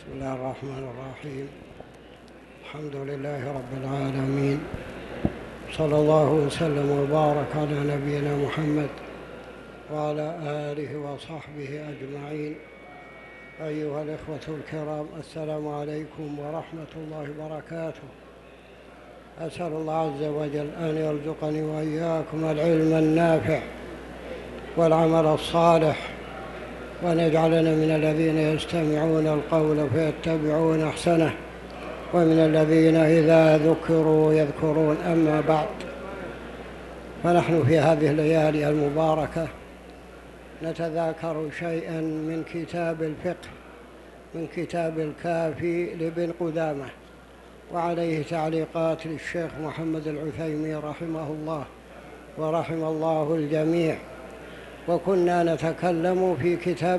بسم الله الرحمن الرحيم. الحمد لله رب العالمين، صلى الله وسلم وبارك على نبينا محمد وعلى آله وصحبه أجمعين. أيها الإخوة الكرام، السلام عليكم ورحمة الله وبركاته. أسأل الله عز وجل أن يرزقني وإياكم العلم النافع والعمل الصالح، وأن يجعلنا من الذين يستمعون القول فيتبعون أحسنه، ومن الذين إذا ذكروا يذكرون. أما بعد، فنحن في هذه الليالي المباركة نتذاكر شيئا من كتاب الفقه، من كتاب الكافي لابن قدامة، وعليه تعليقات للشيخ محمد العثيمين رحمه الله ورحم الله الجميع. وكنا نتكلم في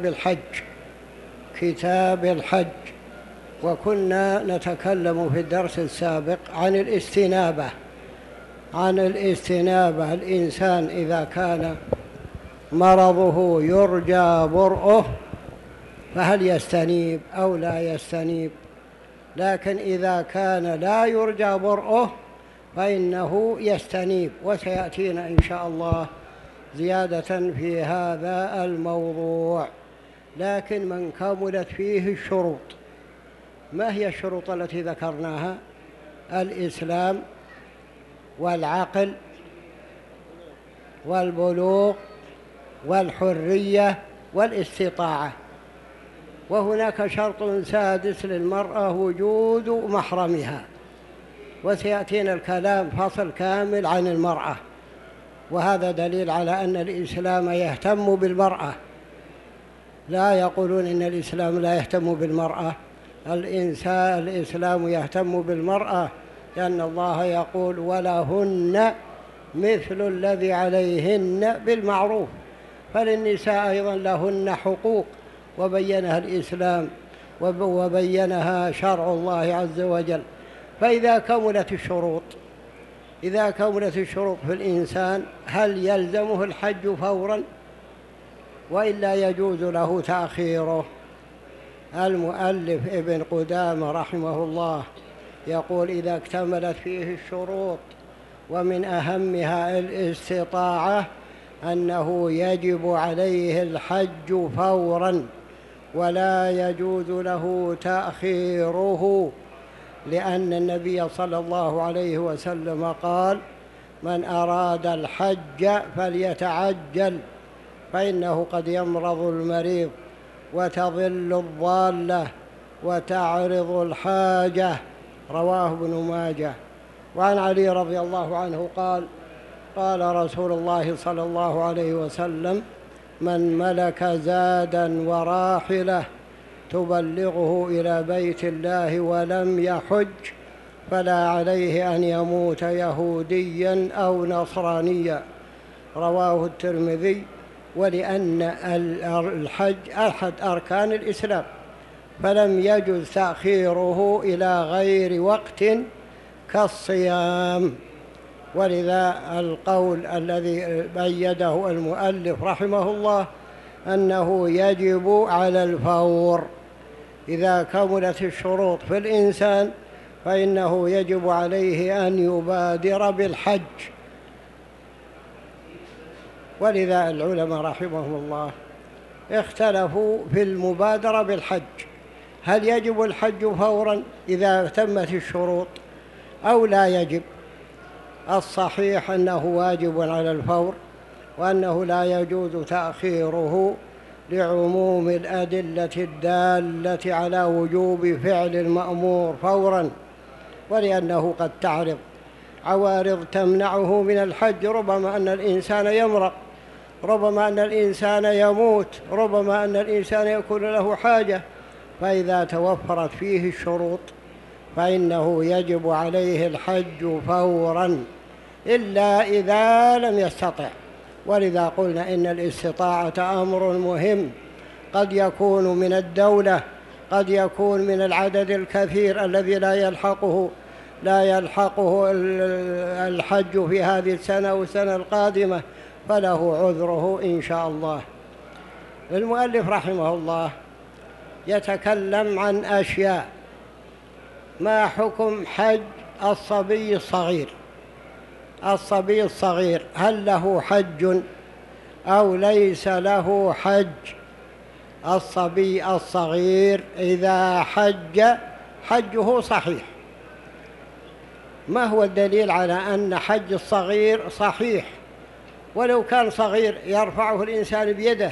كتاب الحج، وكنا نتكلم في الدرس السابق عن الاستنابة. الإنسان إذا كان مرضه يرجى برؤه فهل يستنيب أو لا يستنيب؟ لكن إذا كان لا يرجى برؤه فإنه يستنيب، وسيأتينا إن شاء الله زيادة في هذا الموضوع. لكن من كملت فيه الشروط، ما هي الشروط التي ذكرناها؟ الإسلام والعقل والبلوغ والحرية والاستطاعة. وهناك شرط سادس للمرأة، وجود محرمها، وسيأتينا الكلام فصل كامل عن المرأة، وهذا دليل على أن الإسلام يهتم بالمرأة. لا يقولون إن الإسلام لا يهتم بالمرأة، الإسلام يهتم بالمرأة، لأن الله يقول: ولهن مثل الذي عليهن بالمعروف. فللنساء أيضا لهن حقوق، وبينها الإسلام وبينها شرع الله عز وجل. فإذا كملت الشروط في الإنسان، هل يلزمه الحج فورا وإلا يجوز له تأخيره؟ المؤلف ابن قدامة رحمه الله يقول: إذا اكتملت فيه الشروط، ومن أهمها الاستطاعة، أنه يجب عليه الحج فورا ولا يجوز له تأخيره، لأن النبي صلى الله عليه وسلم قال: من أراد الحج فليتعجل، فإنه قد يمرض المريض وتضل الضالة وتعرض الحاجة. رواه ابن ماجه. وعن علي رضي الله عنه قال: قال رسول الله صلى الله عليه وسلم: من ملك زادا وراحلة تبلغه إلى بيت الله ولم يحج فلا عليه أن يموت يهوديا أو نصرانيا. رواه الترمذي. ولأن الحج أحد أركان الإسلام، فلم يجوز تأخيره إلى غير وقت كالصيام. ولذا القول الذي بيده المؤلف رحمه الله أنه يجب على الفور. إذا كملت الشروط في الإنسان فإنه يجب عليه أن يبادر بالحج. ولذا العلماء رحمهم الله اختلفوا في المبادرة بالحج، هل يجب الحج فورا إذا تمت الشروط أو لا يجب؟ الصحيح أنه واجب على الفور، وأنه لا يجوز تأخيره لعموم الأدلة الدالة على وجوب فعل المأمور فورا، ولأنه قد تعرض عوارض تمنعه من الحج. ربما أن الإنسان يمرض، ربما أن الإنسان يموت، ربما أن الإنسان يكون له حاجة. فإذا توفرت فيه الشروط فإنه يجب عليه الحج فورا، إلا إذا لم يستطع. ولذا قلنا إن الاستطاعة أمر مهم، قد يكون من الدولة، قد يكون من العدد الكثير الذي لا يلحقه الحج في هذه السنة والسنة القادمة، فله عذره إن شاء الله. المؤلف رحمه الله يتكلم عن أشياء. ما حكم حج الصبي الصغير؟ الصبي الصغير هل له حج أو ليس له حج؟ الصبي الصغير إذا حج حجه صحيح. ما هو الدليل على أن حج الصغير صحيح؟ ولو كان صغير يرفعه الإنسان بيده،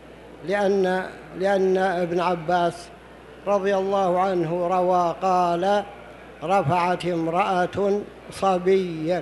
لأن ابن عباس رضي الله عنه روى قال: رفعت امرأة صبيا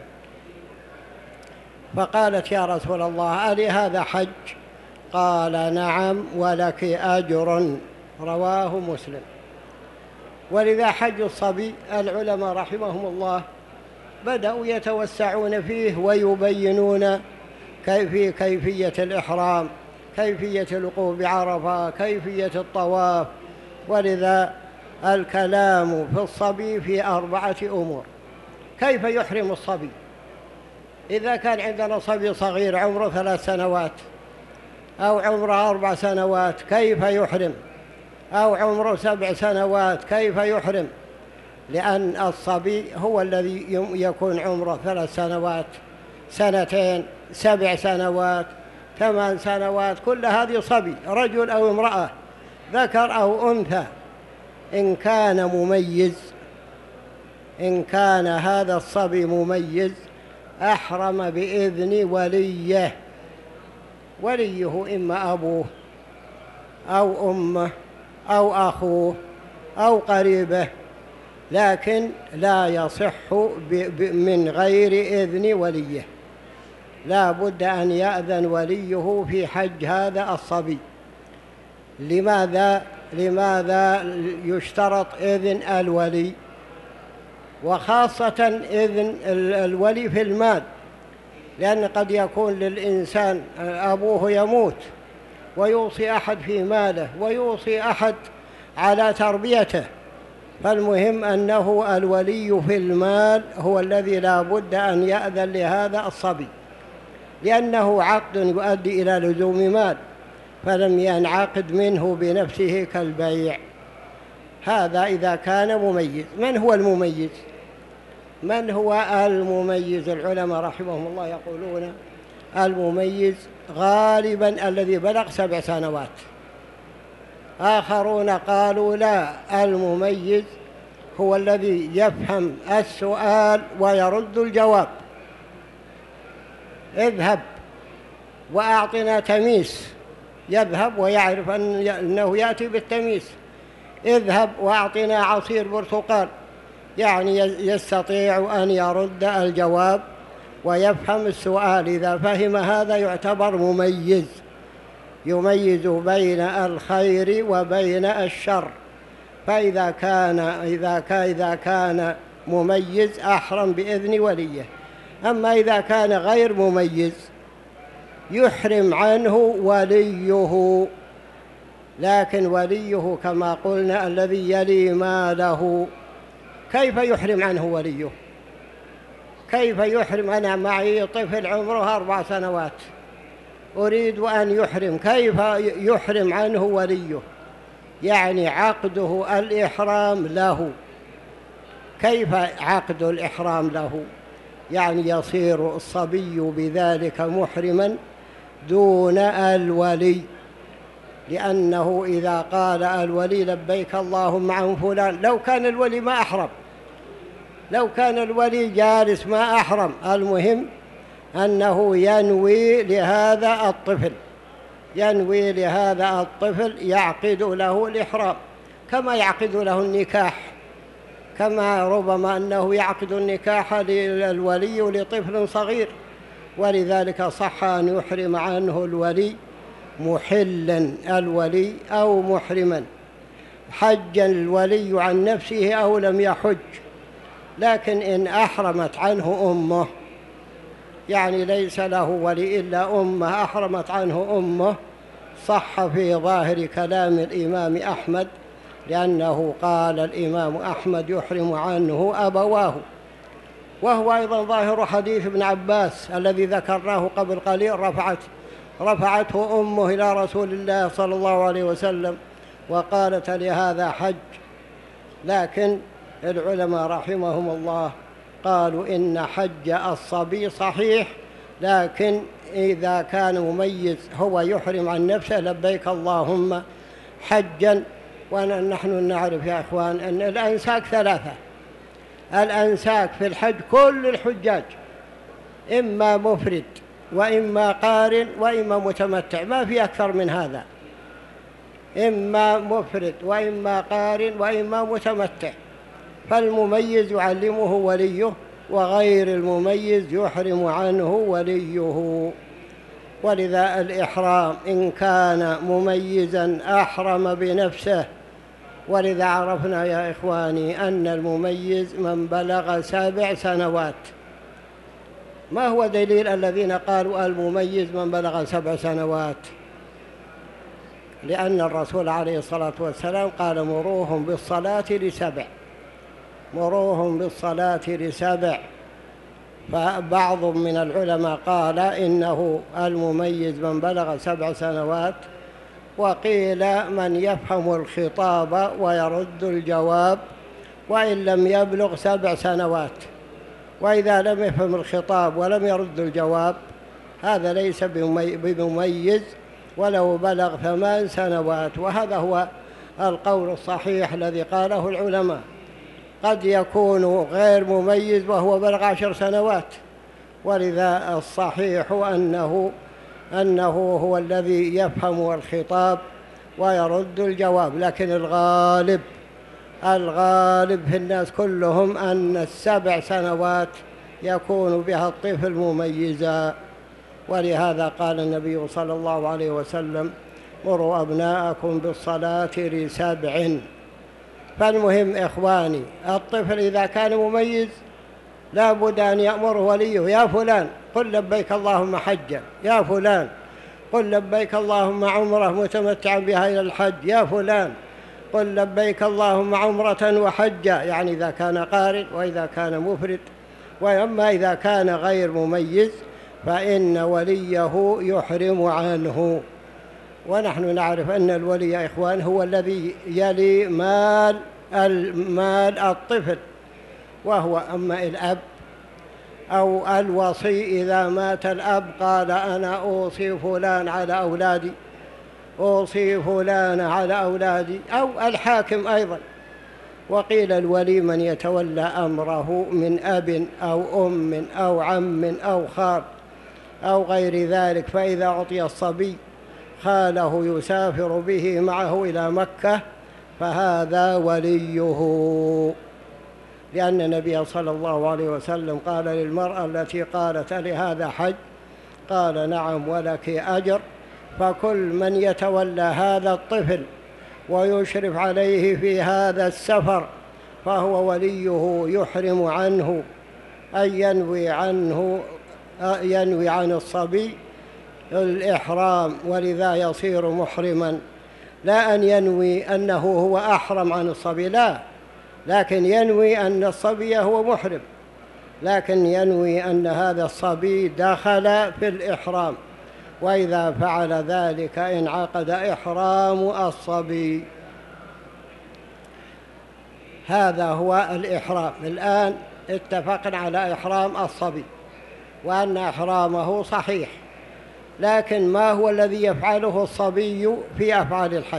فقالت: يا رسول الله ألي هذا حج؟ قال: نعم ولك أجر. رواه مسلم. ولذا حج الصبي العلماء رحمهم الله بدأوا يتوسعون فيه ويبينون كيفية الإحرام، كيفية الوقوف بعرفة، كيفية الطواف. ولذا الكلام في الصبي في 4 أمور. كيف يحرم الصبي؟ إذا كان عندنا صبي صغير عمره 3 سنوات أو عمره 4 سنوات كيف يحرم؟ أو عمره 7 سنوات كيف يحرم؟ لأن الصبي هو الذي يكون عمره 3 سنوات، 2 7 سنوات، 8 سنوات، كل هذه صبي، رجل أو امرأة، ذكر أو أنثى. إن كان هذا الصبي مميز أحرم بإذن وليه إما أبوه أو أمه أو أخوه أو قريبه، لكن لا يصح من غير إذن وليه. لا بد أن يأذن وليه في حج هذا الصبي. لماذا يشترط إذن الولي؟ وخاصة إذن الولي في المال، لأن قد يكون للإنسان أبوه يموت ويوصي أحد في ماله ويوصي أحد على تربيته، فالمهم أنه الولي في المال هو الذي لا بد أن يأذن لهذا الصبي، لأنه عقد يؤدي إلى لزوم مال، فلم ينعقد منه بنفسه كالبيع. هذا إذا كان مميز. من هو المميز؟ العلماء رحمهم الله يقولون المميز غالبا الذي بلغ 7 سنوات. آخرون قالوا لا، المميز هو الذي يفهم السؤال ويرد الجواب. اذهب وأعطنا تميس، يذهب ويعرف أنه يأتي بالتميس. اذهب وأعطنا عصير برتقال، يعني يستطيع أن يرد الجواب ويفهم السؤال. إذا فهم هذا يعتبر مميز، يميز بين الخير وبين الشر. فإذا كان مميز أحرم بإذن وليه. أما إذا كان غير مميز يحرم عنه وليه، لكن وليه كما قلنا الذي يلي ماله. كيف يحرم عنه وليه؟ كيف يحرم؟ أنا معي طفل عمره 4 سنوات أريد أن يحرم، كيف يحرم عنه وليه؟ يعني عقده الإحرام له. كيف عقد الإحرام له؟ يعني يصير الصبي بذلك محرما دون الولي، لأنه إذا قال الولي لبيك اللهم عن فلان، لو كان الولي ما أحرم، لو كان الولي جالس ما أحرم، المهم أنه ينوي لهذا الطفل، يعقد له الإحرام كما يعقد له النكاح، كما ربما أنه يعقد النكاح للولي لطفل صغير. ولذلك صح أن يحرم عنه الولي محلا الولي أو محرما، حج الولي عن نفسه أو لم يحج. لكن إن أحرمت عنه أمه، يعني ليس له ولي إلا أمه، أحرمت عنه أمه، صح في ظاهر كلام الإمام أحمد، لأنه قال الإمام أحمد يحرم عنه أبواه، وهو أيضا ظاهر حديث ابن عباس الذي ذكرناه قبل قليل، رفعته أمه إلى رسول الله صلى الله عليه وسلم وقالت لهذا حج. لكن العلماء رحمهم الله قالوا إن حج الصبي صحيح، لكن إذا كان مميز هو يحرم عن نفسه لبيك اللهم حجا. ونحن نعرف يا إخوان أن الأنساك ثلاثة. الأنساك في الحج كل الحجاج إما مفرد وإما قارن وإما متمتع، ما في أكثر من هذا، إما مفرد وإما قارن وإما متمتع. فالمميز يعلمه وليه، وغير المميز يحرم عنه وليه. ولذا الإحرام إن كان مميزا أحرم بنفسه. ولذا عرفنا يا إخواني أن المميز من بلغ 7 سنوات. ما هو دليل الذين قالوا المميز من بلغ 7 سنوات؟ لأن الرسول عليه الصلاة والسلام قال مروهم بالصلاة ل7، مروهم بالصلاة ل7. فبعض من العلماء قال إنه المميز من بلغ 7 سنوات، وقيل من يفهم الخطاب ويرد الجواب وإن لم يبلغ 7 سنوات. وإذا لم يفهم الخطاب ولم يرد الجواب هذا ليس بمميز ولو بلغ 8 سنوات. وهذا هو القول الصحيح الذي قاله العلماء. قد يكون غير مميز وهو بلغ 10 سنوات، ولذا الصحيح أنه هو الذي يفهم الخطاب ويرد الجواب. لكن الغالب في الناس كلهم أن 7 سنوات يكون بها الطفل مميزا. ولهذا قال النبي صلى الله عليه وسلم مروا أبناءكم بالصلاة ل7. فالمهم إخواني الطفل إذا كان مميز لا بد أن يأمره وليه: يا فلان قل لبيك اللهم حجا، يا فلان قل لبيك اللهم عمرة متمتعا بها إلى الحج، يا فلان قل لبيك اللهم عمرة وحجا، يعني إذا كان قارن وإذا كان مفرد. وأما إذا كان غير مميز فإن وليه يحرم عنه. ونحن نعرف أن الولي يا إخوان هو الذي يلي مال الطفل، وهو أما الأب أو الوصي إذا مات الأب قال أنا أوصي فلان على أولادي، أوصي فلان على أولادي، أو الحاكم أيضا. وقيل الولي من يتولى أمره من أب أو أم أو عم أو خال أو غير ذلك، فإذا أعطي الصبي خاله يسافر به معه إلى مكة فهذا وليه. لأن النبي صلى الله عليه وسلم قال للمرأة التي قالت لهذا حج قال نعم ولك أجر. فكل من يتولى هذا الطفل ويشرف عليه في هذا السفر فهو وليه يحرم عنه، أن ينوي عن الصبي الإحرام، ولذا يصير محرما. لا أن ينوي أنه هو أحرم عن الصبي، لا، لكن ينوي أن الصبي هو محرم، لكن ينوي أن هذا الصبي دخل في الإحرام، وإذا فعل ذلك انعقد إحرام الصبي. هذا هو الإحرام. الآن اتفقنا على إحرام الصبي وأن إحرامه صحيح، لكن ما هو الذي يفعله الصبي في أفعال الحج؟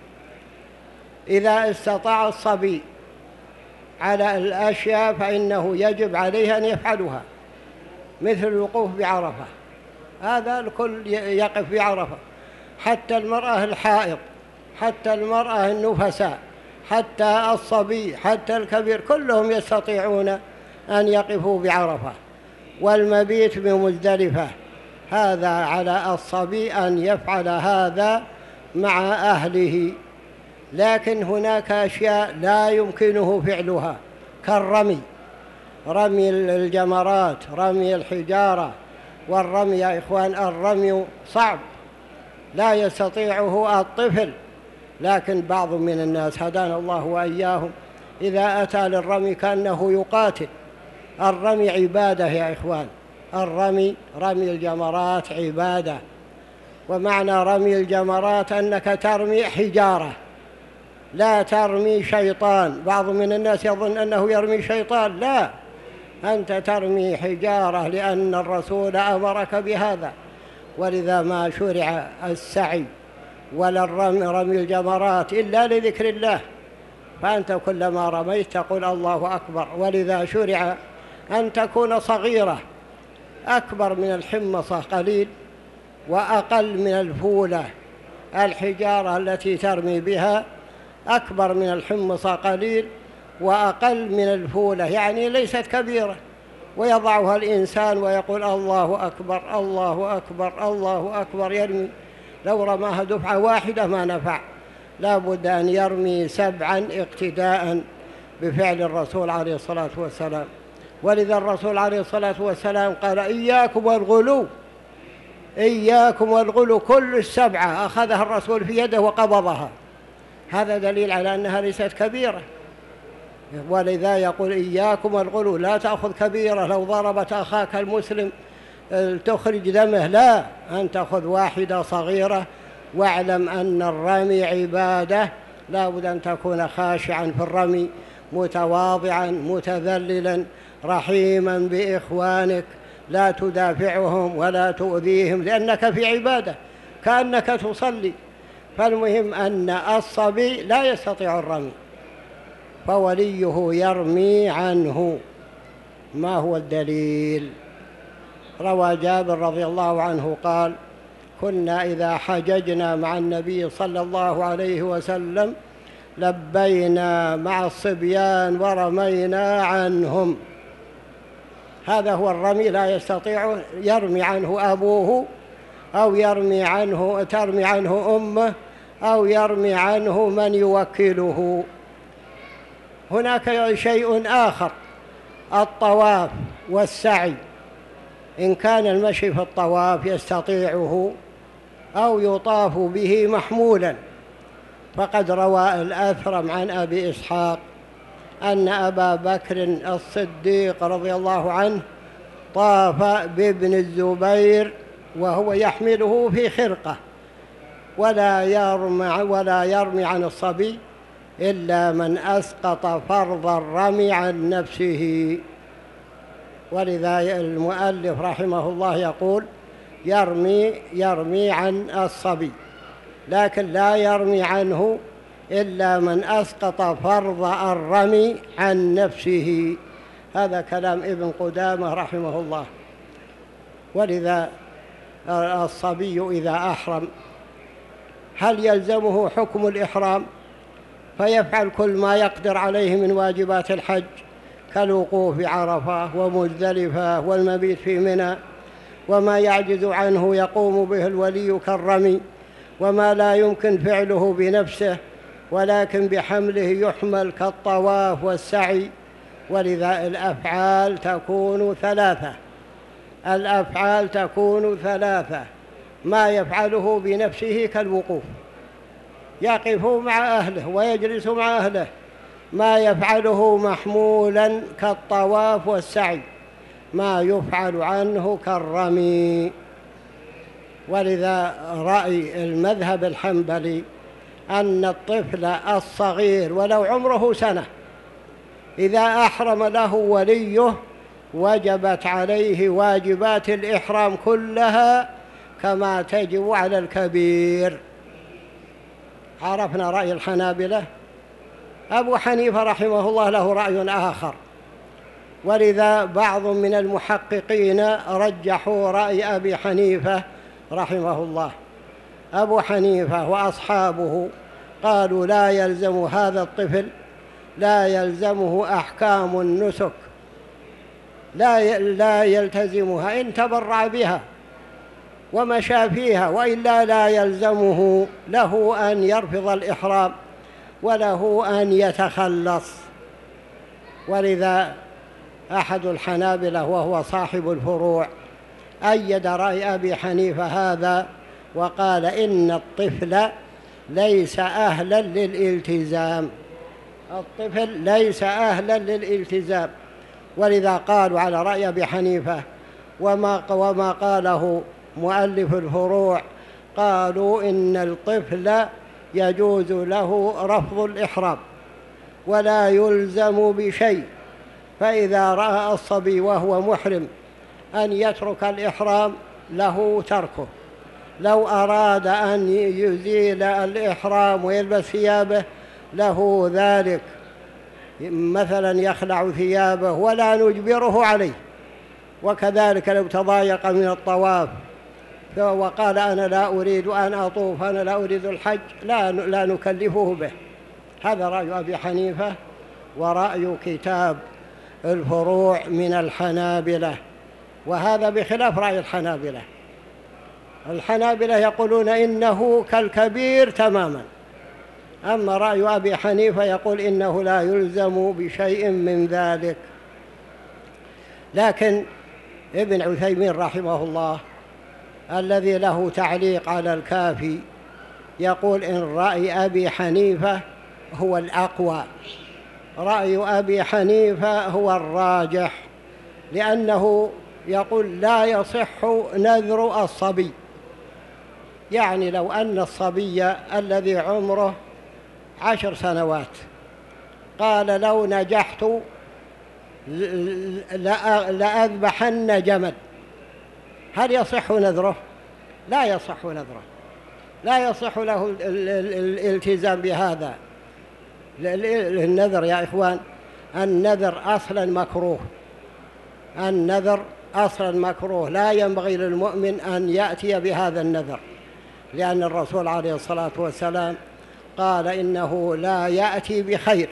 إذا استطاع الصبي على الأشياء فإنه يجب عليه أن يفعلها، مثل الوقوف بعرفة، هذا الكل يقف بعرفة، حتى المرأة الحائض، حتى المرأة النفساء، حتى الصبي، حتى الكبير، كلهم يستطيعون أن يقفوا بعرفة. والمبيت بمزدلفة، هذا على الصبي أن يفعل هذا مع أهله. لكن هناك أشياء لا يمكنه فعلها كالرمي، رمي الجمرات، رمي الحجارة. والرمي يا إخوان الرمي صعب لا يستطيعه الطفل، لكن بعض من الناس هدانا الله وإياهم إذا أتى للرمي كأنه يقاتل. الرمي عبادة يا إخوان، الرمي رمي الجمرات عبادة. ومعنى رمي الجمرات أنك ترمي حجارة، لا ترمي شيطان. بعض من الناس يظن أنه يرمي شيطان، لا، أنت ترمي حجارة لأن الرسول أمرك بهذا. ولذا ما شرع السعي ولا رمي الجمرات إلا لذكر الله، فأنت كلما رميت تقول الله أكبر. ولذا شرع أن تكون صغيرة، أكبر من الحمصة قليل وأقل من الفولة. الحجارة التي ترمي بها أكبر من الحمصة قليل وأقل من الفولة، يعني ليست كبيرة، ويضعها الإنسان ويقول الله أكبر الله أكبر الله أكبر، يرمي. لو رماها دفعة واحدة ما نفع، لا بد أن يرمي 7 اقتداء بفعل الرسول عليه الصلاة والسلام. ولذا الرسول عليه الصلاة والسلام قال إياكم والغلو، إياكم والغلو. كل 7 أخذها الرسول في يده وقبضها، هذا دليل على أنها ليست كبيرة. ولذا يقول إياكم والغلو، لا تأخذ كبيرة لو ضربت أخاك المسلم تخرج دمه، لا، أن تأخذ واحدة صغيرة. واعلم أن الرمي عبادة، لا بد أن تكون خاشعا في الرمي، متواضعا متذللا رحيما بإخوانك، لا تدافعهم ولا تؤذيهم، لأنك في عبادة كأنك تصلي. فالمهم أن الصبي لا يستطيع الرمي، فوليه يرمي عنه. ما هو الدليل؟ روى جابر رضي الله عنه قال كنا إذا حججنا مع النبي صلى الله عليه وسلم لبينا مع الصبيان ورمينا عنهم. هذا هو الرمي، لا يستطيع، يرمي عنه أبوه أو ترمي عنه أمه أو يرمي عنه من يوكله. هناك شيء آخر، الطواف والسعي. إن كان المشي في الطواف يستطيعه أو يطاف به محمولا، فقد روى الأثرم عن أبي إسحاق أن أبا بكر الصديق رضي الله عنه طاف بابن الزبير وهو يحمله في خرقة، ولا يرمي عن الصبي إلا من أسقط فرض الرمي عن نفسه. ولذا المؤلف رحمه الله يقول يرمي عن الصبي، لكن لا يرمي عنه إلا من أسقط فرض الرمي عن نفسه. هذا كلام ابن قدامة رحمه الله. ولذا الصبي إذا أحرم هل يلزمه حكم الإحرام فيفعل كل ما يقدر عليه من واجبات الحج كالوقوف بعرفة ومزدلفة والمبيت في منى، وما يعجز عنه يقوم به الولي كالرمي، وما لا يمكن فعله بنفسه ولكن بحمله يحمل كالطواف والسعي. ولذا الأفعال تكون ثلاثة. ما يفعله بنفسه كالوقوف، يقف مع أهله ويجلس مع أهله. ما يفعله محمولا كالطواف والسعي. ما يفعل عنه كالرمي. ولذا رأي المذهب الحنبلي أن الطفل الصغير ولو عمره 1 سنة إذا أحرم له وليه وجبت عليه واجبات الإحرام كلها كما تجب على الكبير. عرفنا رأي الحنابلة. أبو حنيفة رحمه الله له رأي آخر، ولذا بعض من المحققين رجحوا رأي أبي حنيفة رحمه الله. أبو حنيفة وأصحابه قالوا لا يلزم هذا الطفل، لا يلزمه أحكام النسك، لا يلتزمها إن تبرع بها ومشى فيها، وإلا لا يلزمه، له أن يرفض الإحرام وله أن يتخلص. ولذا أحد الحنابلة وهو صاحب الفروع أيد رأي أبي حنيفة هذا وقال إن الطفل ليس أهلا للالتزام، الطفل ليس أهلا للالتزام. ولذا قالوا على رأي أبي حنيفة وما قاله مؤلف الفروع، قالوا إن الطفل يجوز له رفض الإحرام ولا يلزم بشيء. فإذا رأى الصبي وهو محرم أن يترك الإحرام له تركه. لو أراد أن يزيل الإحرام ويلبس ثيابه له ذلك، مثلا يخلع ثيابه ولا نجبره عليه. وكذلك لو تضايق من الطواف وقال أنا لا أريد أن أطوف، أنا لا أريد الحج، لا نكلفه به. هذا رأي أبي حنيفة ورأي كتاب الفروع من الحنابلة، وهذا بخلاف رأي الحنابلة. الحنابلة يقولون إنه كالكبير تماما، أما رأي أبي حنيفة يقول إنه لا يلزم بشيء من ذلك. لكن ابن عثيمين رحمه الله الذي له تعليق على الكافي يقول إن رأي أبي حنيفة هو الأقوى، رأي أبي حنيفة هو الراجح، لأنه يقول لا يصح نذر الصبي. يعني لو أن الصبي الذي عمره 10 سنوات قال لو نجحت لأذبحن جمل، هل يصح نذره؟ لا يصح نذره، لا يصح له الالتزام بهذا. النذر يا إخوان، النذر أصلا مكروه، النذر أصلا مكروه، لا ينبغي للمؤمن أن يأتي بهذا النذر، لأن الرسول عليه الصلاة والسلام قال إنه لا يأتي بخير،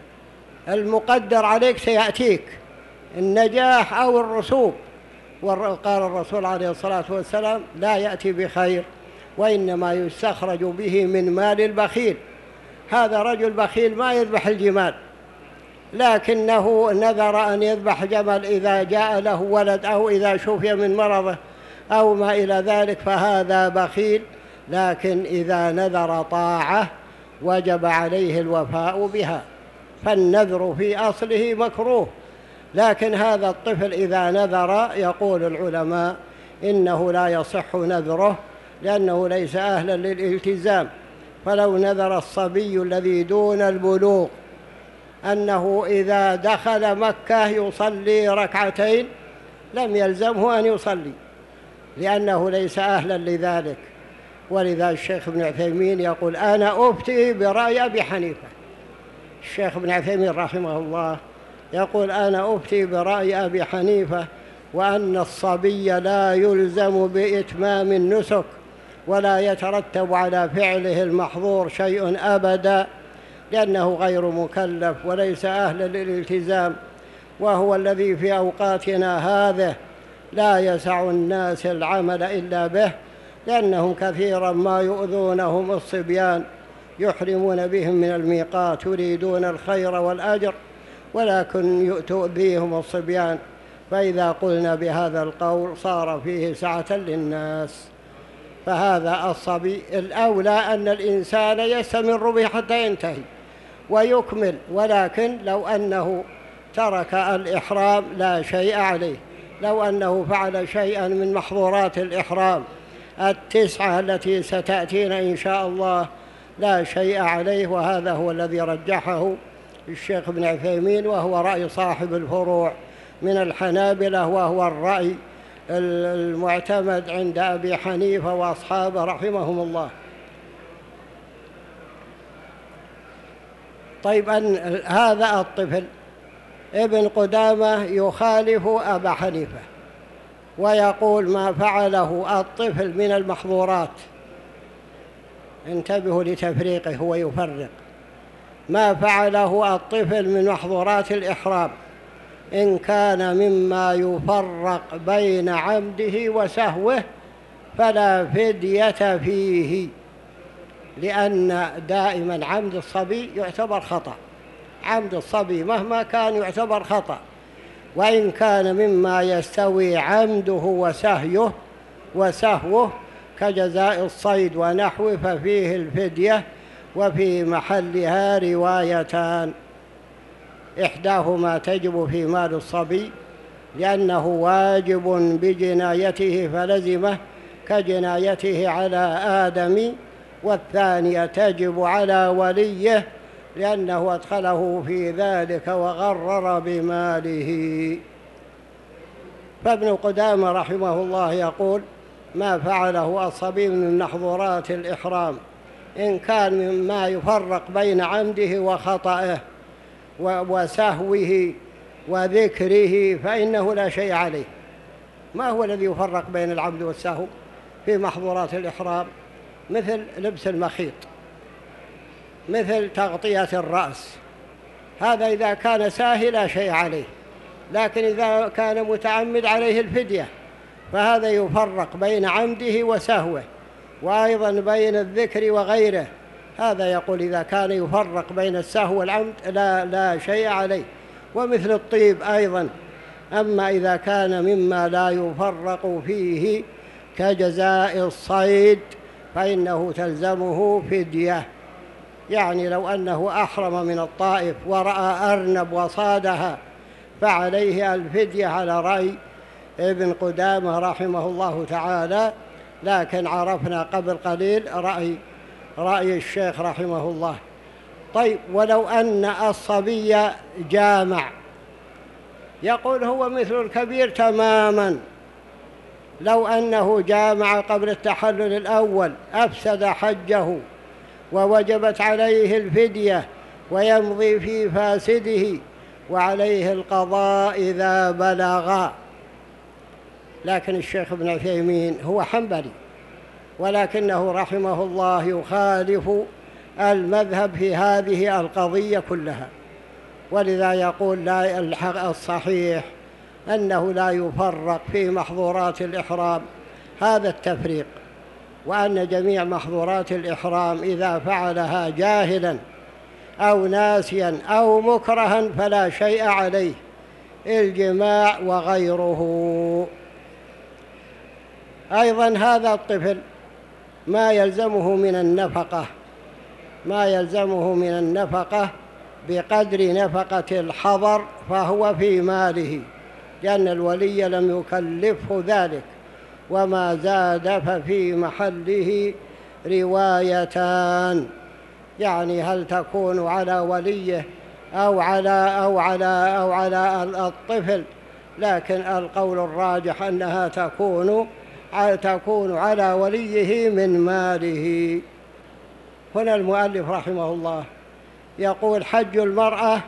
المقدر عليك سيأتيك، النجاح أو الرسوب. وقال الرسول عليه الصلاة والسلام لا يأتي بخير، وإنما يستخرج به من مال البخيل. هذا رجل بخيل ما يذبح الجمال، لكنه نذر أن يذبح جمل إذا جاء له ولد أو إذا شفي من مرضه أو ما إلى ذلك، فهذا بخيل. لكن إذا نذر طاعة وجب عليه الوفاء بها، فالنذر في أصله مكروه. لكن هذا الطفل إذا نذر يقول العلماء إنه لا يصح نذره، لأنه ليس أهلا للالتزام. فلو نذر الصبي الذي دون البلوغ أنه إذا دخل مكة يصلي ركعتين لم يلزمه أن يصلي، لأنه ليس أهلا لذلك. ولذا الشيخ ابن عثيمين يقول أنا أفتي برأي أبي حنيفة. الشيخ ابن عثيمين رحمه الله يقول أنا أفتي برأي أبي حنيفة، وأن الصبي لا يلزم بإتمام النسك ولا يترتب على فعله المحظور شيء أبدا، لأنه غير مكلف وليس أهلا للالتزام، وهو الذي في أوقاتنا هذه لا يسع الناس العمل إلا به، لأنهم كثيرا ما يؤذونهم الصبيان يحرمون بهم من الميقات، يريدون الخير والأجر ولكن تؤذيهم الصبيان. فإذا قلنا بهذا القول صار فيه سعة للناس. فهذا الصبي الأولى أن الإنسان يستمر به حتى ينتهي ويكمل، ولكن لو أنه ترك الإحرام لا شيء عليه. لو أنه فعل شيئا من محظورات الإحرام 9 التي ستأتينا إن شاء الله لا شيء عليه، وهذا هو الذي رجحه الشيخ ابن عثيمين، وهو رأي صاحب الفروع من الحنابلة، وهو الرأي المعتمد عند أبي حنيفة وأصحابه رحمهم الله. طيب هذا الطفل ابن قدامة يخالف أبا حنيفة ويقول ما فعله الطفل من المحظورات، انتبهوا لتفريقه، هو يفرق ما فعله الطفل من محظورات الإحرام إن كان مما يفرق بين عمده وسهوه فلا فدية فيه، لأن دائما عمد الصبي يعتبر خطأ، عمد الصبي مهما كان يعتبر خطأ، وإن كان مما يستوي عمده وسهوه كجزاء الصيد ونحوه ففيه الفدية، وفي محلها روايتان، إحداهما تجب في مال الصبي لأنه واجب بجنايته فلزمه كجنايته على آدم والثانية تجب على وليه لأنه أدخله في ذلك وغرر بماله. فابن قدامة رحمه الله يقول: ما فعله الصبي من محظورات الإحرام إن كان مما يفرق بين عمده وخطأه وسهوه وذكره فإنه لا شيء عليه. ما هو الذي يفرق بين العمد والسهو في محظورات الإحرام؟ مثل لبس المخيط، مثل تغطية الرأس، هذا إذا كان ساهي لا شيء عليه، لكن إذا كان متعمد عليه الفدية، فهذا يفرق بين عمده وسهوه، وأيضا بين الذكر وغيره. هذا يقول إذا كان يفرق بين السهو والعمد لا شيء عليه. ومثل الطيب أيضا. أما إذا كان مما لا يفرق فيه كجزاء الصيد فإنه تلزمه فدية. يعني لو أنه أحرم من الطائف ورأى أرنب وصادها فعليه الفدية على رأي ابن قدامة رحمه الله تعالى، لكن عرفنا قبل قليل رأي الشيخ رحمه الله. طيب، ولو أن الصبي جامع، يقول هو مثل الكبير تماما. لو أنه جامع قبل التحلل الأول أفسد حجه ووجبت عليه الفدية ويمضي في فاسده وعليه القضاء إذا بلغ. لكن الشيخ ابن عثيمين هو حنبلي، ولكنه رحمه الله يخالف المذهب في هذه القضية كلها، ولذا يقول لا، الحق الصحيح أنه لا يفرق في محظورات الإحرام هذا التفريق، وأن جميع محظورات الإحرام إذا فعلها جاهلا أو ناسيا أو مكرها فلا شيء عليه، الجماع وغيره. أيضا هذا الطفل ما يلزمه من النفقة بقدر نفقة الحضر فهو في ماله، لأن الولي لم يكلفه ذلك. وما زاد ففي محله روايتان، يعني هل تكون على وليه أو على الطفل، لكن القول الراجح أنها تكون على وليه من ماله. هنا المؤلف رحمه الله يقول: حج المرأة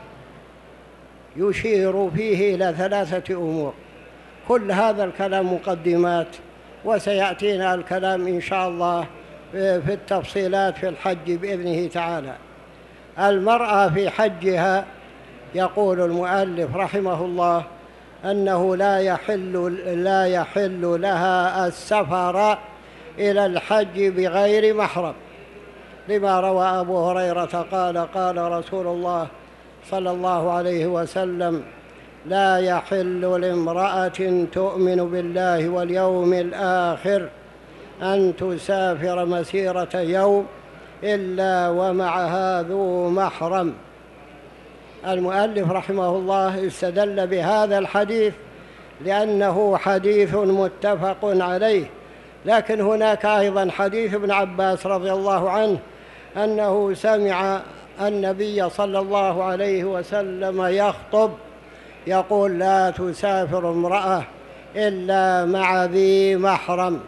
يشير فيه إلى 3 أمور. كل هذا الكلام مقدمات، وسيأتينا الكلام إن شاء الله في التفصيلات في الحج بإذنه تعالى. المرأة في حجها يقول المؤلف رحمه الله أنه لا يحل لها السفر إلى الحج بغير محرم، لما روى أبو هريرة قال رسول الله صلى الله عليه وسلم: لا يحل لامرأة تؤمن بالله واليوم الآخر أن تسافر مسيرة يوم إلا ومعها ذو محرم. المؤلف رحمه الله استدل بهذا الحديث لأنه حديث متفق عليه، لكن هناك أيضا حديث ابن عباس رضي الله عنه أنه سمع النبي صلى الله عليه وسلم يخطب يقول: لا تسافر امرأة إلا مع ذي محرم.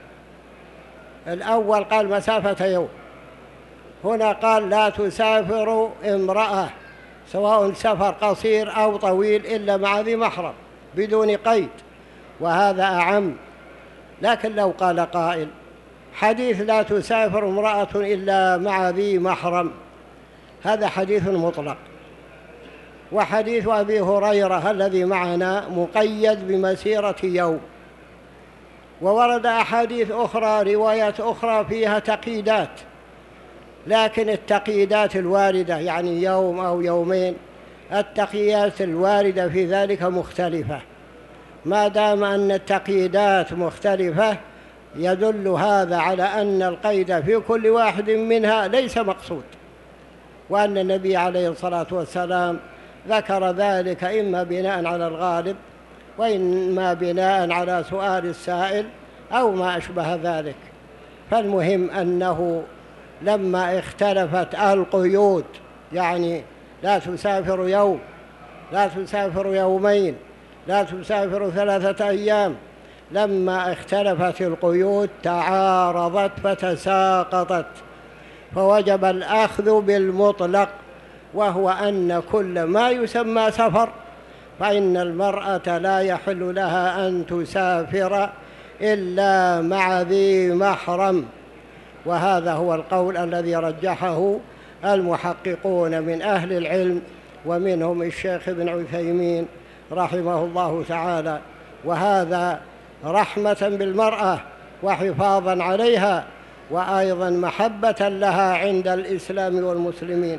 الأول قال مسافة يوم، هنا قال لا تسافر امرأة سواء سفر قصير أو طويل إلا مع ذي محرم بدون قيد، وهذا أعم. لكن لو قال قائل حديث لا تسافر امرأة إلا مع ذي محرم، هذا حديث مطلق، وحديث أبي هريرة الذي معنا مقيد بمسيرة يوم. وورد أحاديث أخرى، روايات أخرى فيها تقييدات، لكن التقييدات الواردة يعني يوم أو يومين، التقييدات الواردة في ذلك مختلفة. ما دام أن التقييدات مختلفة يدل هذا على أن القيد في كل واحد منها ليس مقصود، وأن النبي عليه الصلاة والسلام ذكر ذلك إما بناء على الغالب وإما بناء على سؤال السائل أو ما أشبه ذلك. فالمهم أنه لما اختلفت القيود، يعني لا تسافر يوم، لا تسافر يومين، لا تسافر 3 أيام، لما اختلفت القيود تعارضت فتساقطت، فوجب الأخذ بالمطلق، وهو أن كل ما يسمى سفر فإن المرأة لا يحل لها أن تسافر إلا مع ذي محرم. وهذا هو القول الذي رجحه المحققون من أهل العلم، ومنهم الشيخ ابن عثيمين رحمه الله تعالى. وهذا رحمة بالمرأة وحفاظا عليها، وأيضا محبة لها عند الإسلام والمسلمين.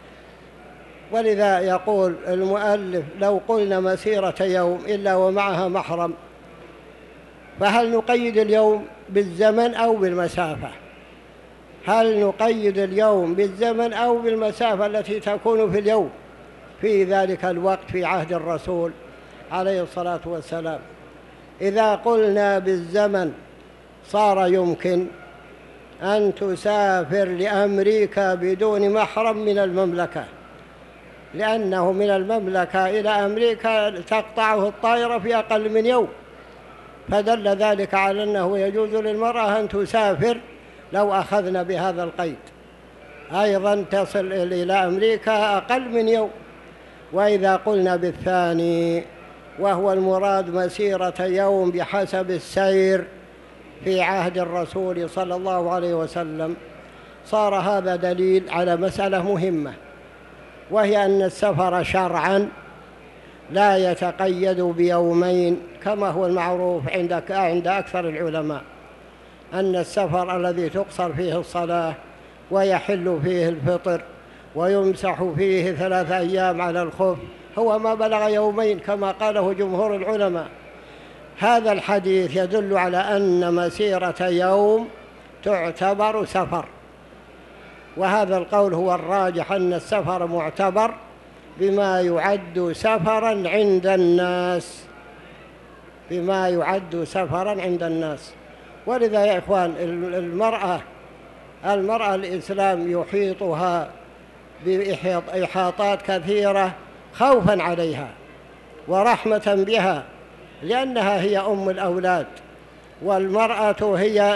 ولذا يقول المؤلف: لو قلنا مسيرة يوم إلا ومعها محرم، فهل نقيد اليوم بالزمن أو بالمسافة؟ هل نقيد اليوم بالزمن أو بالمسافة التي تكون في اليوم في ذلك الوقت في عهد الرسول عليه الصلاة والسلام؟ إذا قلنا بالزمن صار يمكن أن تسافر لأمريكا بدون محرم من المملكة، لأنه من المملكة إلى أمريكا تقطعه الطائرة في أقل من يوم، فدل ذلك على أنه يجوز للمرأة أن تسافر لو أخذنا بهذا القيد، أيضا تصل إلى أمريكا أقل من يوم. وإذا قلنا بالثاني وهو المراد مسيرة يوم بحسب السير في عهد الرسول صلى الله عليه وسلم، صار هذا دليل على مسألة مهمة، وهي أن السفر شرعا لا يتقيد بيومين كما هو المعروف عند أكثر العلماء، أن السفر الذي تقصر فيه الصلاة ويحل فيه الفطر ويمسح فيه 3 أيام على الخف هو ما بلغ يومين كما قاله جمهور العلماء. هذا الحديث يدل على أن مسيرة يوم تعتبر سفر، وهذا القول هو الراجح، أن السفر معتبر بما يعد سفرا عند الناس، بما يعد سفرا عند الناس. ولذا يا إخوان المرأة الإسلام يحيطها بإحاطات كثيرة خوفا عليها ورحمة بها، لأنها هي أم الأولاد، والمرأة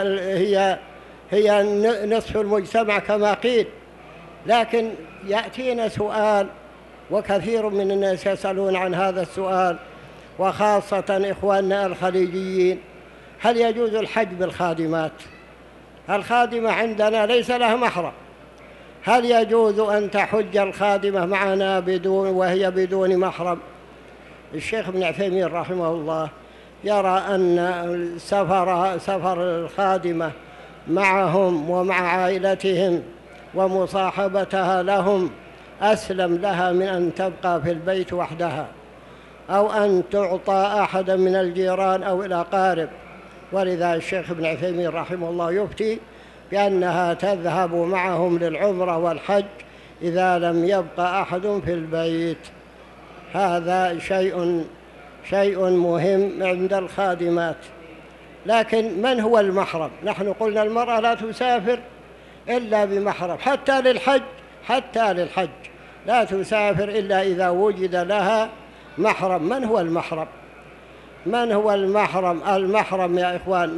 هي نصف المجتمع كما قيل. لكن يأتينا سؤال، وكثير من الناس يسألون عن هذا السؤال، وخاصة إخواننا الخليجيين: هل يجوز الحج بالخادمات؟ الخادمة عندنا ليس لها محرم، هل يجوز أن تحج الخادمة معنا وهي بدون محرم؟ الشيخ ابن عثيمين رحمه الله يرى أن سفر الخادمة معهم ومع عائلتهم ومصاحبتها لهم أسلم لها من أن تبقى في البيت وحدها، أو أن تعطى أحدا من الجيران أو الأقارب. ولذا الشيخ ابن عثيمين رحمه الله يفتي بأنها تذهب معهم للعمرة والحج إذا لم يبقى أحد في البيت. هذا شيء مهم عند الخادمات. لكن من هو المحرم؟ نحن قلنا المرأة لا تسافر إلا بمحرم، حتى للحج لا تسافر إلا إذا وجد لها محرم. من هو المحرم؟ من هو المحرم؟ المحرم يا إخوان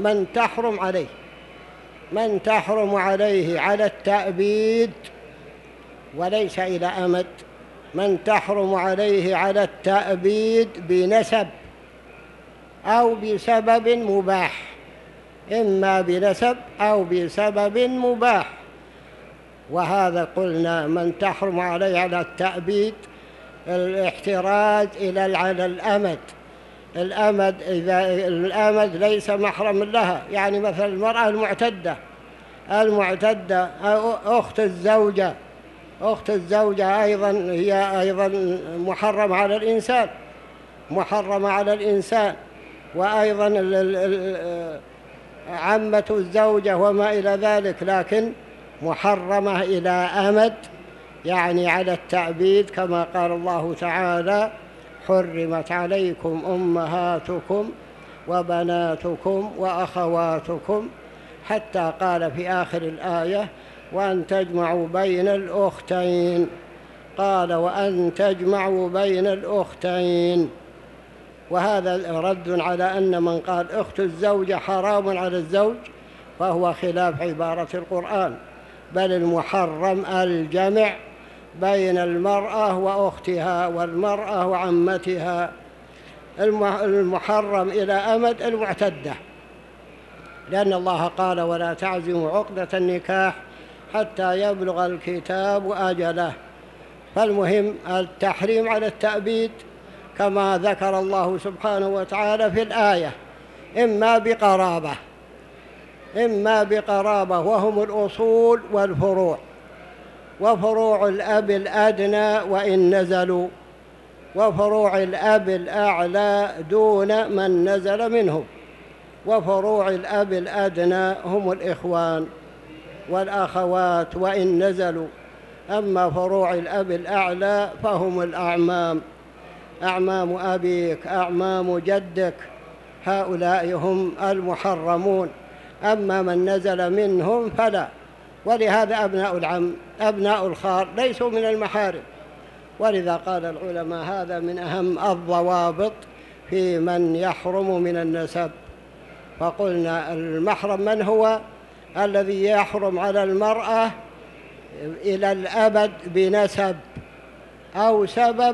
من تحرم عليه على التأبيد وليس إلى أمد، من تحرم عليه على التأبيد بنسب أو بسبب مباح، إما بنسب أو بسبب مباح. وهذا قلنا من تحرم عليه على التأبيد الاحتراز على الأمد إذا الأمد ليس محرم لها، يعني مثل المرأة المعتدة أخت الزوجة هي أيضا محرمة على الإنسان، وأيضا عمة الزوجة وما إلى ذلك، لكن محرمة إلى أمد، يعني على التأبيد، كما قال الله تعالى: حرمت عليكم أمهاتكم وبناتكم وأخواتكم، حتى قال في آخر الآية: وأن تجمعوا بين الأختين. قال وأن تجمعوا بين الأختين، وهذا رد على أن من قال أخت الزوجة حرام على الزوج فهو خلاف عبارة القرآن، بل المحرم الجمع بين المرأة وأختها والمرأة وعمتها. المحرم إلى أمد المعتدة، لأن الله قال ولا تعزموا عقدة النكاح حتى يبلغ الكتاب أجله. فالمهم التحريم على التأبيد كما ذكر الله سبحانه وتعالى في الآية، إما بقرابة وهم الأصول والفروع، وفروع الأب الأدنى وإن نزلوا، وفروع الأب الأعلى دون من نزل منهم، وفروع الأب الأدنى هم الإخوان والأخوات وإن نزلوا. أما فروع الأب الأعلى فهم الأعمام، أعمام أبيك، أعمام جدك، هؤلاء هم المحرمون، أما من نزل منهم فلا. ولهذا أبناء العم، أبناء الخال ليسوا من المحارم. ولذا قال العلماء هذا من أهم الضوابط في من يحرم من النسب. فقلنا المحرم من هو؟ الذي يحرم على المرأة إلى الأبد بنسب أو سبب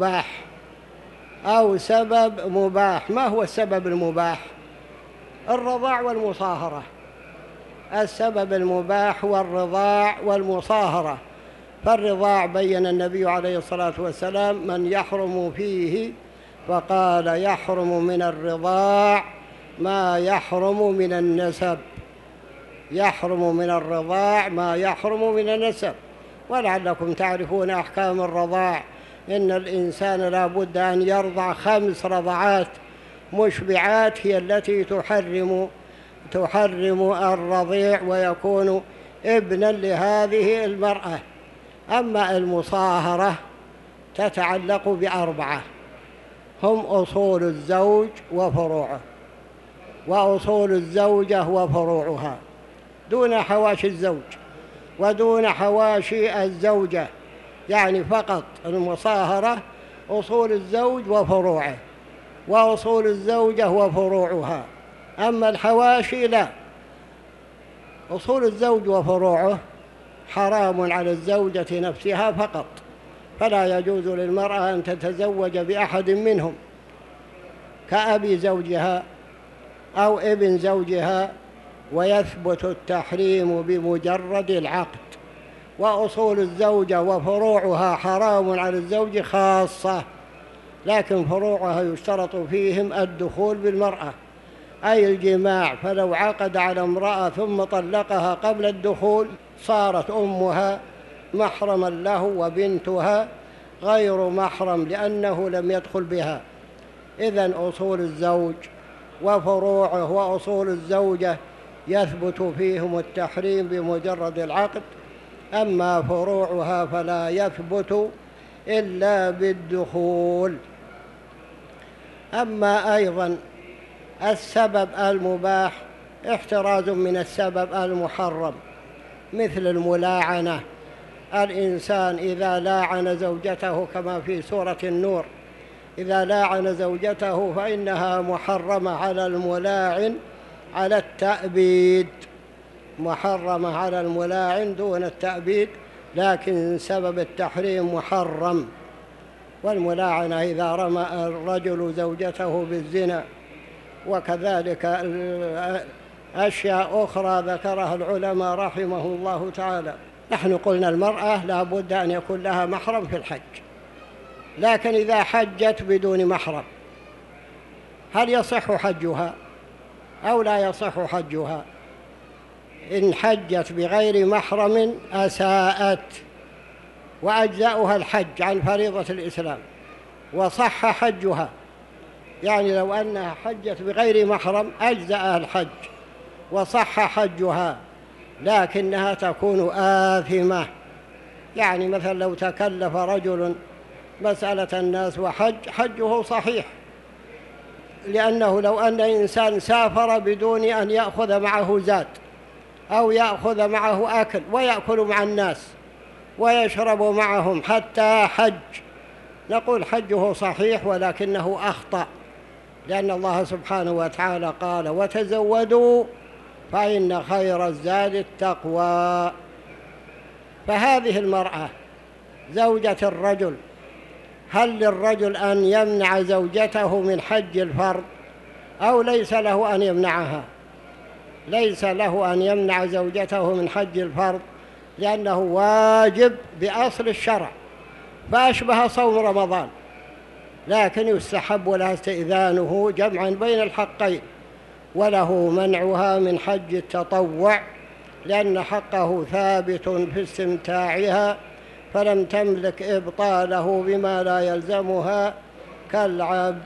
مباح. ما هو السبب المباح؟ الرضاع والمصاهرة. السبب المباح هو الرضاع والمصاهرة. فالرضاع بين النبي عليه الصلاة والسلام من يحرم فيه، فقال يحرم من الرضاع ما يحرم من النسب، يحرم من الرضاع ما يحرم من النسب. ولعلكم تعرفون أحكام الرضاع، إن الإنسان لا بد أن يرضع 5 رضعات مشبعات هي التي تحرم الرضيع ويكون ابنا لهذه المرأة. أما المصاهرة تتعلق ب4، هم أصول الزوج وفروعه، وأصول الزوجة وفروعها دون حواشي الزوج ودون حواشي الزوجة، يعني فقط المصاهرة أصول الزوج وفروعه، وأصول الزوجة وفروعها. أما الحواشي لا، أصول الزوج وفروعه حرام على الزوجة نفسها فقط، فلا يجوز للمرأة أن تتزوج بأحد منهم كأبي زوجها أو ابن زوجها، ويثبت التحريم بمجرد العقد. وأصول الزوجة وفروعها حرام على الزوج خاصة، لكن فروعها يشترط فيهم الدخول بالمرأة أي الجماع. فلو عقد على امرأة ثم طلقها قبل الدخول صارت أمها محرما له وبنتها غير محرم لأنه لم يدخل بها. إذن أصول الزوج وفروعه وأصول الزوجة يثبت فيهم التحريم بمجرد العقد، أما فروعها فلا يثبت إلا بالدخول. أما أيضا السبب المباح احتراز من السبب المحرم، مثل الملاعنة. الإنسان إذا لاعن زوجته كما في سورة النور، إذا لاعن زوجته فإنها محرمة على الملاعن على التأبيد، محرمة على الملاعن دون التأبيد، لكن سبب التحريم محرم. والملاعنة إذا رمى الرجل زوجته بالزنا، وكذلك أشياء أخرى ذكرها العلماء رحمه الله تعالى. نحن قلنا المرأة لا بد أن يكون لها محرم في الحج، لكن إذا حجت بدون محرم هل يصح حجها أو لا يصح حجها؟ إن حجت بغير محرم أساءت وأجزأها الحج عن فريضة الإسلام وصح حجها. يعني لو أنها حجت بغير محرم أجزأها الحج وصح حجها، لكنها تكون آثمة. يعني مثلا لو تكلف رجل مسألة الناس وحج، حجه صحيح، لأنه لو أن إنسان سافر بدون أن يأخذ معه زاد أو يأخذ معه أكل ويأكل مع الناس ويشرب معهم حتى حج، نقول حجه صحيح ولكنه أخطأ، لأن الله سبحانه وتعالى قال: وتزودوا فإن خير الزاد التقوى. فهذه المرأة زوجة الرجل، هل للرجل أن يمنع زوجته من حج الفرض أو ليس له أن يمنعها؟ ليس له أن يمنع زوجته من حج الفرض، لأنه واجب بأصل الشرع، فأشبه صوم رمضان، لكن يستحب لها استئذانه جمعا بين الحقين، وله منعها من حج التطوع لأن حقه ثابت في استمتاعها، فلم تملك إبطاله بما لا يلزمها كالعبد.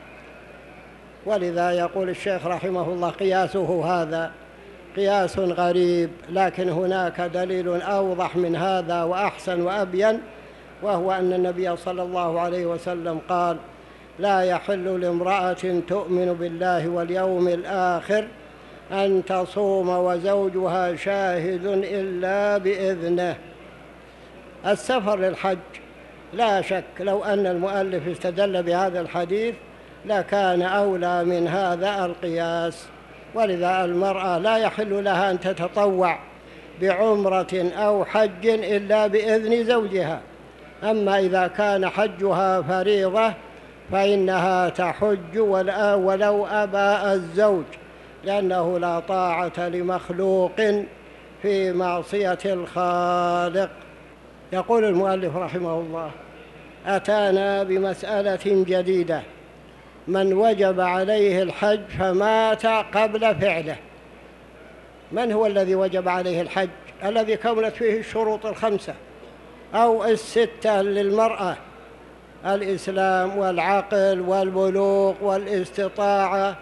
ولذا يقول الشيخ رحمه الله: قياسه هذا قياس غريب، لكن هناك دليل أوضح من هذا وأحسن وأبين، وهو أن النبي صلى الله عليه وسلم قال: لا يحل لامرأة تؤمن بالله واليوم الآخر أن تصوم وزوجها شاهد إلا بإذنه. السفر للحج لا شك لو أن المؤلف استدل بهذا الحديث لكان أولى من هذا القياس، ولذا المرأة لا يحل لها أن تتطوع بعمرة أو حج إلا بإذن زوجها. أما إذا كان حجها فريضة فإنها تحج ولو أبى الزوج، لأنه لا طاعة لمخلوق في معصية الخالق. يقول المؤلف رحمه الله: أتانا بمسألة جديدة: من وجب عليه الحج فمات قبل فعله. من هو الذي وجب عليه الحج؟ الذي كملت فيه الشروط الخمسة أو الستة للمرأة: الإسلام والعقل والبلوغ والاستطاعة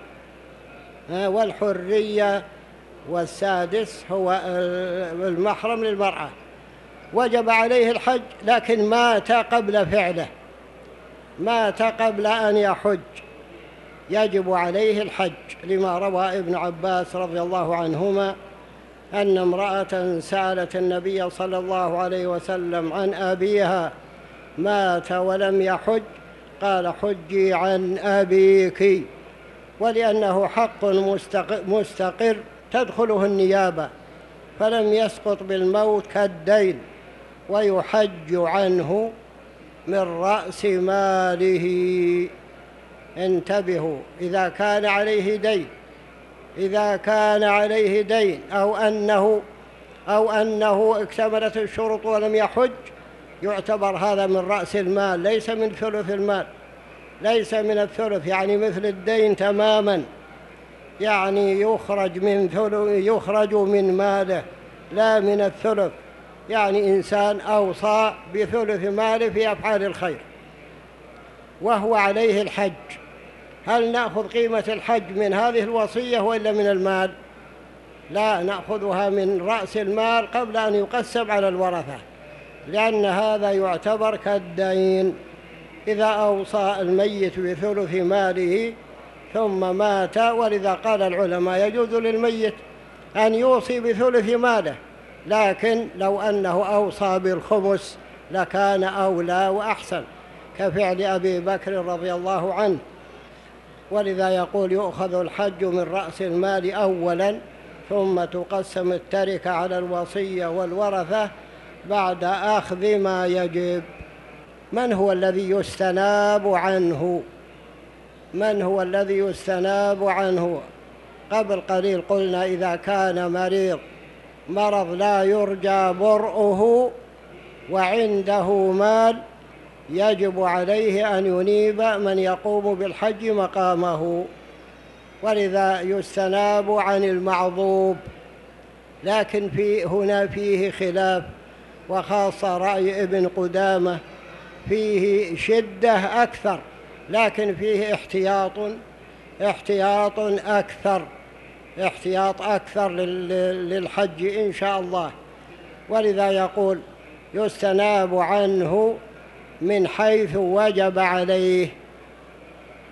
والحرية، والسادس هو المحرم للمرأة. وجب عليه الحج لكن مات قبل فعله، مات قبل أن يحج، يجب عليه الحج، لما روى ابن عباس رضي الله عنهما أن امرأة سألت النبي صلى الله عليه وسلم عن أبيها مات ولم يحج، قال: حجي عن أبيك، ولأنه حق مستقر تدخله النيابة، فلم يسقط بالموت كالدين، ويحج عنه من رأس ماله. انتبهوا: إذا كان عليه دين أو أنه اكتملت الشروط ولم يحج، يعتبر هذا من رأس المال، ليس من ثلث المال، ليس من الثلث، يعني مثل الدين تماما، يعني يخرج من ماله لا من الثلث. يعني إنسان أوصى بثلث ماله في أفعال الخير وهو عليه الحج، هل نأخذ قيمة الحج من هذه الوصية وإلا من المال؟ لا، نأخذها من رأس المال قبل أن يقسم على الورثة، لأن هذا يعتبر كالدين. إذا أوصى الميت بثلث ماله ثم مات، ولذا قال العلماء: يجوز للميت أن يوصي بثلث ماله، لكن لو أنه أوصى بالخمس لكان أولى وأحسن، كفعل أبي بكر رضي الله عنه. ولذا يقول: يؤخذ الحج من رأس المال أولا، ثم تقسم التركة على الوصية والورثة بعد أخذ ما يجب. من هو الذي يستناب عنه؟ من هو الذي يستناب عنه؟ قبل قليل قلنا: إذا كان مرض لا يرجى برؤه وعنده مال، يجب عليه أن ينيب من يقوم بالحج مقامه، ولذا يستناب عن المعضوب. لكن هنا فيه خلاف، وخاصة رأي ابن قدامة فيه شدة أكثر، لكن فيه احتياط أكثر للحج إن شاء الله. ولذا يقول: يستناب عنه من حيث وجب عليه.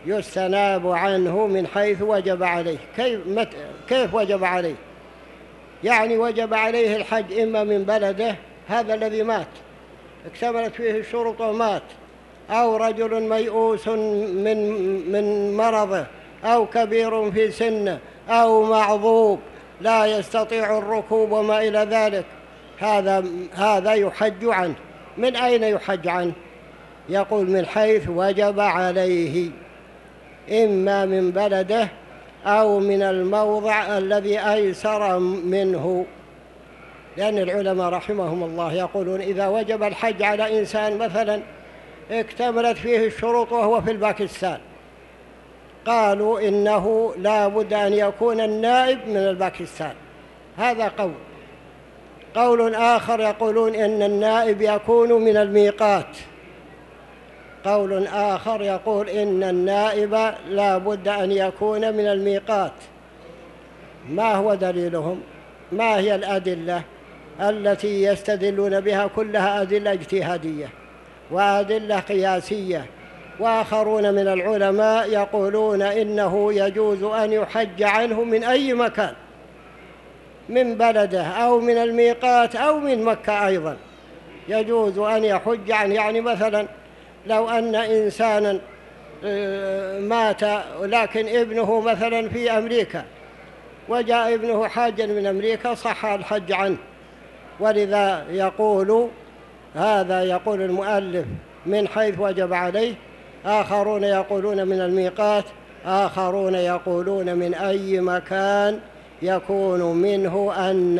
يستناب عنه من حيث وجب عليه. كيف وجب عليه؟ يعني وجب عليه الحج إما من بلده، هذا الذي مات اكتملت فيه الشروط ومات، أو رجل ميؤوس من مرضه، أو كبير في سنه، أو معذوب لا يستطيع الركوب وما إلى ذلك، هذا يحج عنه. من أين يحج عنه؟ يقول من حيث وجب عليه، إما من بلده أو من الموضع الذي أيسر منه. لأن العلماء رحمهم الله يقولون إذا وجب الحج على إنسان مثلا اكتملت فيه الشروط وهو في الباكستان، قالوا إنه لا بد أن يكون النائب من الباكستان. هذا قول آخر يقولون إن النائب يكون من الميقات. قول آخر يقول إن النائب لا بد أن يكون من الميقات. ما هو دليلهم؟ ما هي الأدلة التي يستدلون بها؟ كلها أدلة اجتهادية وأدلة قياسية. وآخرون من العلماء يقولون إنه يجوز أن يحج عنه من أي مكان، من بلده أو من الميقات أو من مكة أيضا يجوز أن يحج عنه. يعني مثلا لو أن إنسانا مات لكن ابنه مثلا في أمريكا، وجاء ابنه حاجا من أمريكا، صح الحج عنه. ولذا يقول المؤلف من حيث وجب عليه، آخرون يقولون من الميقات، آخرون يقولون من أي مكان يكون منه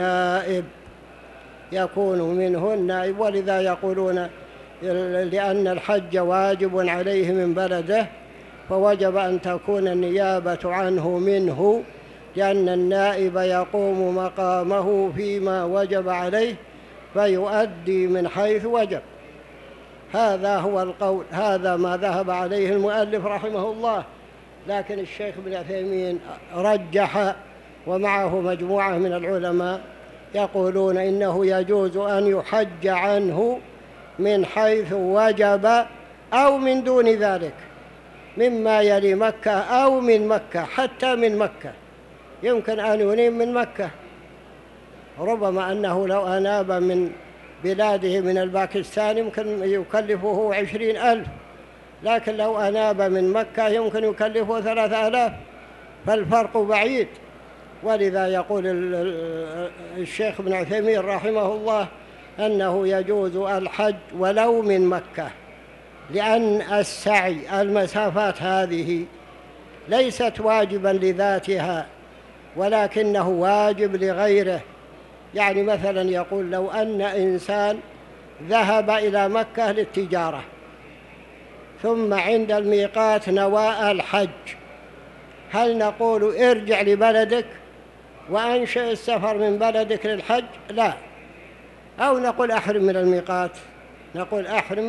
النائب. ولذا يقولون لأن الحج واجب عليه من بلده، فوجب أن تكون النيابة عنه منه، لأن النائب يقوم مقامه فيما وجب عليه فيؤدي من حيث وجب. هذا هو القول، هذا ما ذهب عليه المؤلف رحمه الله. لكن الشيخ ابن عثيمين رجح، ومعه مجموعة من العلماء يقولون إنه يجوز أن يحج عنه من حيث وجب أو من دون ذلك، مما يلي مكة أو من مكة. حتى من مكة يمكن أن ينيب من مكة، ربما أنه لو أناب من بلاده من الباكستان يمكن يكلفه 20,000، لكن لو أناب من مكة يمكن يكلفه 3,000، فالفرق بعيد. ولذا يقول الشيخ ابن عثيمين رحمه الله أنه يجوز الحج ولو من مكة، لأن السعي المسافات هذه ليست واجبا لذاتها، ولكنه واجب لغيره. يعني مثلا يقول لو أن إنسان ذهب إلى مكة للتجارة ثم عند الميقات نوى الحج، هل نقول ارجع لبلدك وأنشئ السفر من بلدك للحج؟ لا. أو نقول أحرم من الميقات؟ نقول أحرم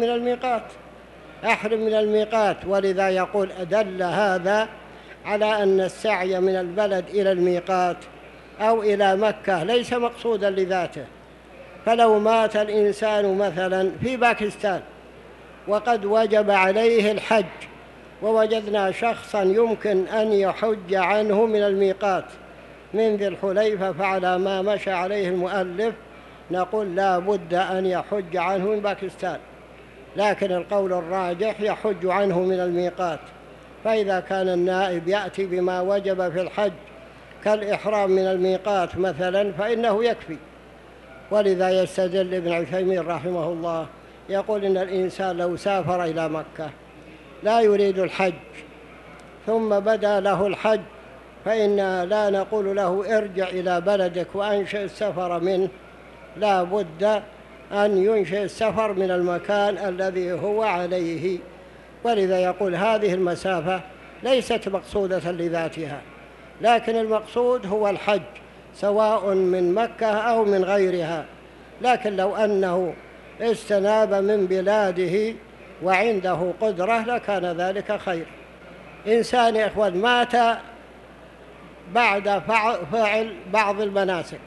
من الميقات. ولذا يقول أدل هذا على أن السعي من البلد إلى الميقات أو إلى مكة ليس مقصودا لذاته. فلو مات الإنسان مثلا في باكستان وقد وجب عليه الحج، ووجدنا شخصا يمكن أن يحج عنه من الميقات من ذي الحليفة، فعلى ما مشى عليه المؤلف نقول لا بد أن يحج عنه من باكستان. لكن القول الراجح يحج عنه من الميقات. فإذا كان النائب يأتي بما وجب في الحج كالإحرام من الميقات مثلا فإنه يكفي. ولذا يستدل ابن عثيمين رحمه الله يقول إن الإنسان لو سافر إلى مكة لا يريد الحج ثم بدا له الحج، فإن لا نقول له ارجع إلى بلدك وأنشئ السفر منه، لا بد أن ينشئ السفر من المكان الذي هو عليه. ولذا يقول هذه المسافة ليست مقصودة لذاتها، لكن المقصود هو الحج سواء من مكة أو من غيرها. لكن لو أنه استناب من بلاده وعنده قدرة لكان ذلك خير. إنسان يا إخوان مات بعد فعل بعض المناسك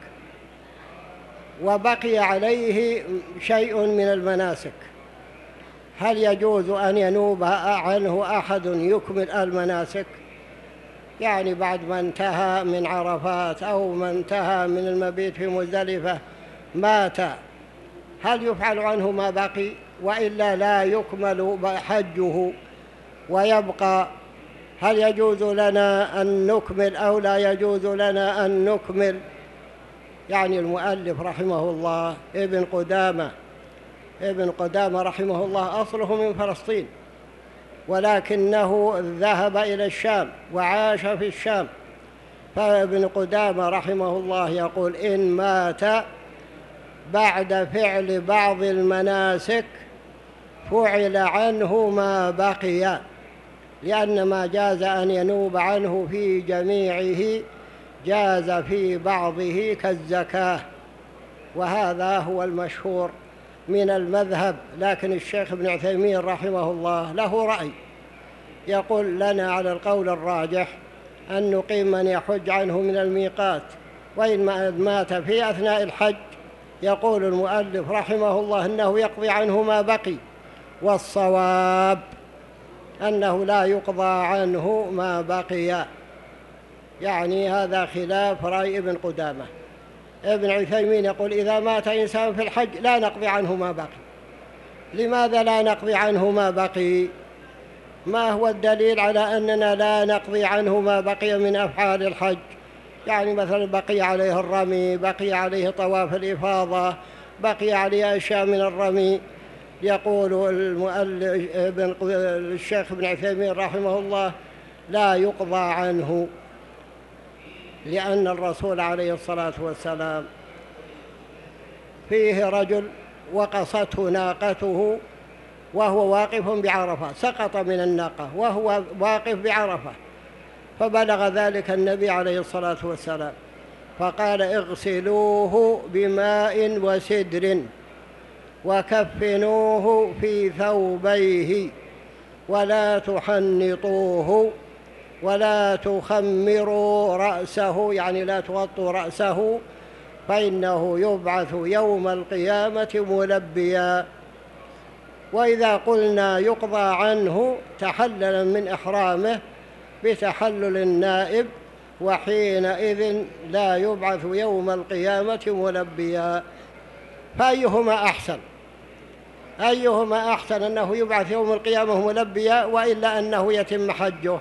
وبقي عليه شيء من المناسك، هل يجوز أن ينوب عنه أحد يكمل المناسك؟ يعني بعد ما انتهى من عرفات أو ما انتهى من المبيت في مزدلفة مات، هل يفعل عنه ما بقي وإلا لا يكمل حجه ويبقى؟ هل يجوز لنا أن نكمل أو لا يجوز لنا أن نكمل؟ يعني المؤلف رحمه الله ابن قدامة رحمه الله أصله من فلسطين، ولكنه ذهب إلى الشام وعاش في الشام. فابن قدامة رحمه الله يقول: إن مات بعد فعل بعض المناسك فعل عنه ما بقي، لأن ما جاز أن ينوب عنه في جميعه جاز في بعضه كالزكاة، وهذا هو المشهور من المذهب. لكن الشيخ ابن عثيمين رحمه الله له رأي، يقول: لنا على القول الراجح أن نقيم من يحج عنه من الميقات، وإن مات في أثناء الحج يقول المؤلف رحمه الله أنه يقضي عنه ما بقي، والصواب أنه لا يقضى عنه ما بقي. يعني هذا خلاف رأي ابن قدامة. ابن عثيمين يقول: إذا مات إنسان في الحج لا نقضي عنه ما بقي. لماذا لا نقضي عنه ما بقي؟ ما هو الدليل على أننا لا نقضي عنه ما بقي من أفعال الحج؟ يعني مثلا بقي عليه الرمي، بقي عليه طواف الإفاضة، بقي عليه أشياء من الرمي. يقول الشيخ ابن عثيمين رحمه الله: لا يقضى عنه، لأن الرسول عليه الصلاة والسلام فيه رجل وقصته ناقته وهو واقف بعرفة، سقط من الناقة وهو واقف بعرفة، فبلغ ذلك النبي عليه الصلاة والسلام فقال: اغسلوه بماء وسدر وكفنوه في ثوبيه ولا تحنطوه ولا تخمروا رأسه، يعني لا تغطوا رأسه، فإنه يبعث يوم القيامة ملبيا. وإذا قلنا يقضى عنه تحلل من إحرامه بتحلل النائب، وحينئذ لا يبعث يوم القيامة ملبيا. فأيهما أحسن؟ أيهما أحسن، أنه يبعث يوم القيامة ملبيا وإلا أنه يتم حجه؟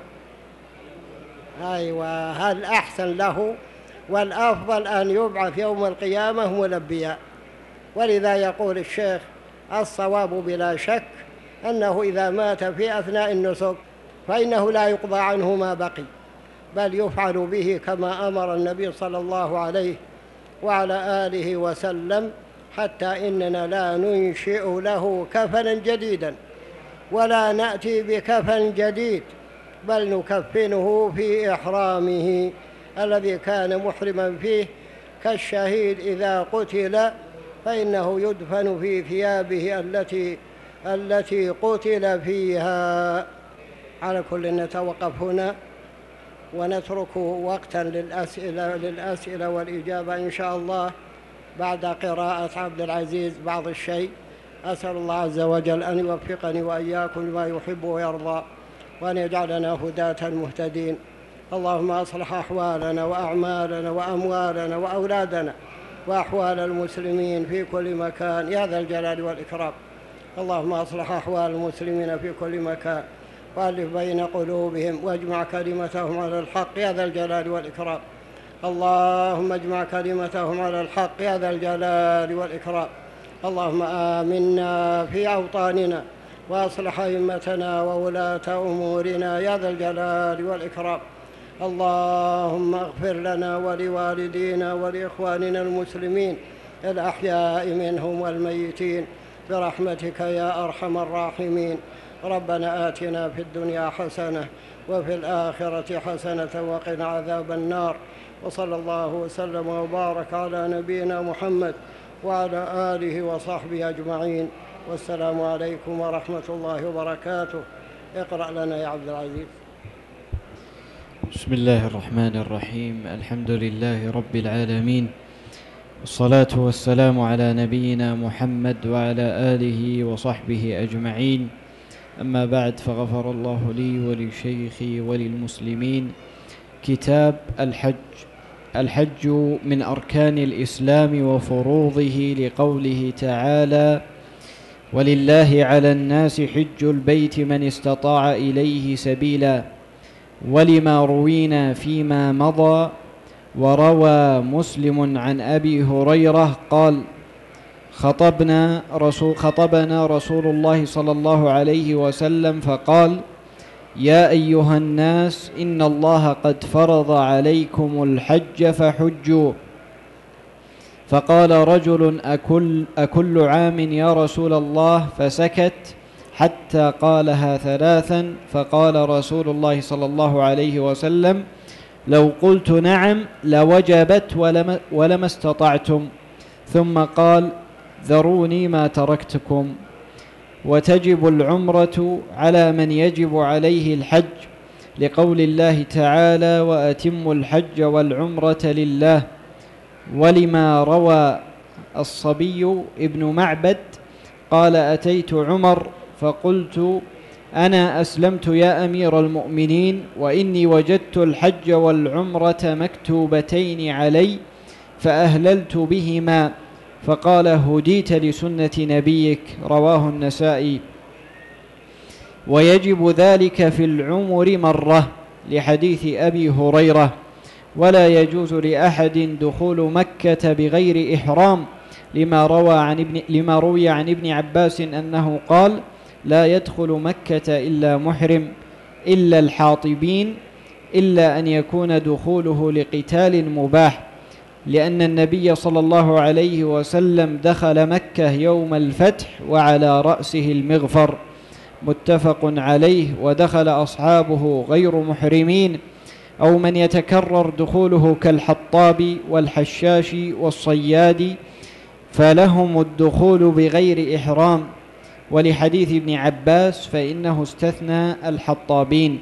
أيوة، هل أحسن له؟ والأفضل أن يبعث يوم القيامة ملبيا. ولذا يقول الشيخ: الصواب بلا شك أنه إذا مات في أثناء النسك فإنه لا يقضى عنه ما بقي، بل يفعل به كما أمر النبي صلى الله عليه وعلى آله وسلم، حتى إننا لا ننشئ له كفنا جديدا ولا نأتي بكفن جديد، بل نكفنه في إحرامه الذي كان محرما فيه، كالشهيد إذا قتل فإنه يدفن في ثيابه التي قتل فيها. على كل نتوقف هنا ونترك وقتا للأسئلة والإجابة إن شاء الله بعد قراءة عبد العزيز بعض الشيء. أسأل الله عز وجل أن يوفقني وإياكم لما يحب ويرضى، وأن يجعلنا هداة مهتدين. اللهم أصلح أحوالنا وأعمالنا وأموالنا وأولادنا وأحوال المسلمين في كل مكان يا ذا الجلال والإكرام. اللهم أصلح أحوال المسلمين في كل مكان وألف بين قلوبهم واجمع كلمتهم على الحق يا ذا الجلال والإكرام. اللهم اجمع كلمتهم على الحق يا ذا الجلال والإكرام. اللهم آمنا في أوطاننا وأصلح أئمتنا وولاة أمورنا يا ذا الجلال والإكرام. اللهم اغفر لنا ولوالدينا ولإخواننا المسلمين الأحياء منهم والميتين برحمتك يا أرحم الراحمين. ربنا آتنا في الدنيا حسنة وفي الآخرة حسنة وقنا عذاب النار. وصلى الله وسلم وبارك على نبينا محمد وعلى آله وصحبه أجمعين، والسلام عليكم ورحمة الله وبركاته. اقرأ لنا يا عبد العزيز. بسم الله الرحمن الرحيم. الحمد لله رب العالمين، والصلاة والسلام على نبينا محمد وعلى آله وصحبه أجمعين. أما بعد، فغفر الله لي ولشيخي وللمسلمين كتاب الحج. الحج من أركان الإسلام وفروضه، لقوله تعالى: ولله على الناس حج البيت من استطاع إليه سبيلا. ولما روينا فيما مضى، وروى مسلم عن أبي هريرة قال: خطبنا رسول الله صلى الله عليه وسلم فقال: يا أيها الناس، إن الله قد فرض عليكم الحج فحجوا. فقال رجل: أكل عام يا رسول الله؟ فسكت حتى قالها ثلاثا، فقال رسول الله صلى الله عليه وسلم: لو قلت نعم لوجبت ولما استطعتم. ثم قال: ذروني ما تركتكم. وتجب العمرة على من يجب عليه الحج، لقول الله تعالى: وأتموا الحج والعمرة لله. ولما روى الصبي ابن معبد قال: أتيت عمر فقلت: أنا أسلمت يا أمير المؤمنين، وإني وجدت الحج والعمرة مكتوبتين علي فأهللت بهما. فقال: هديت لسنة نبيك. رواه النسائي. ويجب ذلك في العمر مرة، لحديث أبي هريرة: ولا يجوز لأحد دخول مكة بغير إحرام، لما روي عن ابن عباس أنه قال: لا يدخل مكة إلا محرم، إلا الحاطبين، إلا أن يكون دخوله لقتال مباح، لأن النبي صلى الله عليه وسلم دخل مكة يوم الفتح وعلى رأسه المغفر. متفق عليه. ودخل أصحابه غير محرمين أو من يتكرر دخوله كالحطاب والحشاش والصياد، فلهم الدخول بغير إحرام. ولحديث ابن عباس فإنه استثنى الحطابين.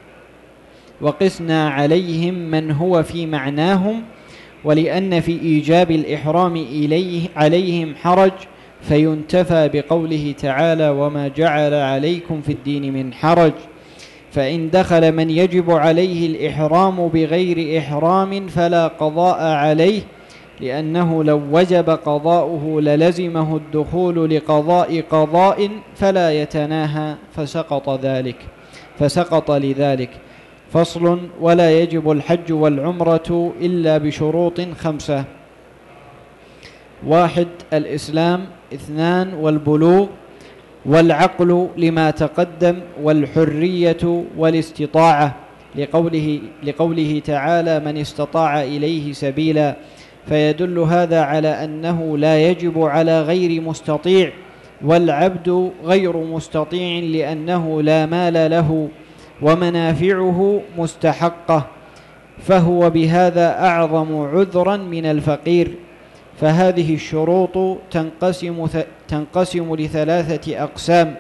وقسنا عليهم من هو في معناهم، ولأن في إيجاب الإحرام عليهم حرج، فينتفى بقوله تعالى: وما جعل عليكم في الدين من حرج. فإن دخل من يجب عليه الإحرام بغير إحرام فلا قضاء عليه، لأنه لو وجب قضاؤه للزمه الدخول لقضاء قضاء فلا يتناهى، فسقط لذلك. فصل: ولا يجب الحج والعمرة إلا بشروط 5: 1. الإسلام. 2. والبلوغ والعقل لما تقدم، والحرية والاستطاعة، لقوله تعالى: من استطاع إليه سبيلا. فيدل هذا على أنه لا يجب على غير مستطيع، والعبد غير مستطيع لأنه لا مال له ومنافعه مستحقة، فهو بهذا أعظم عذرا من الفقير. فهذه الشروط تنقسم ل3 أقسام: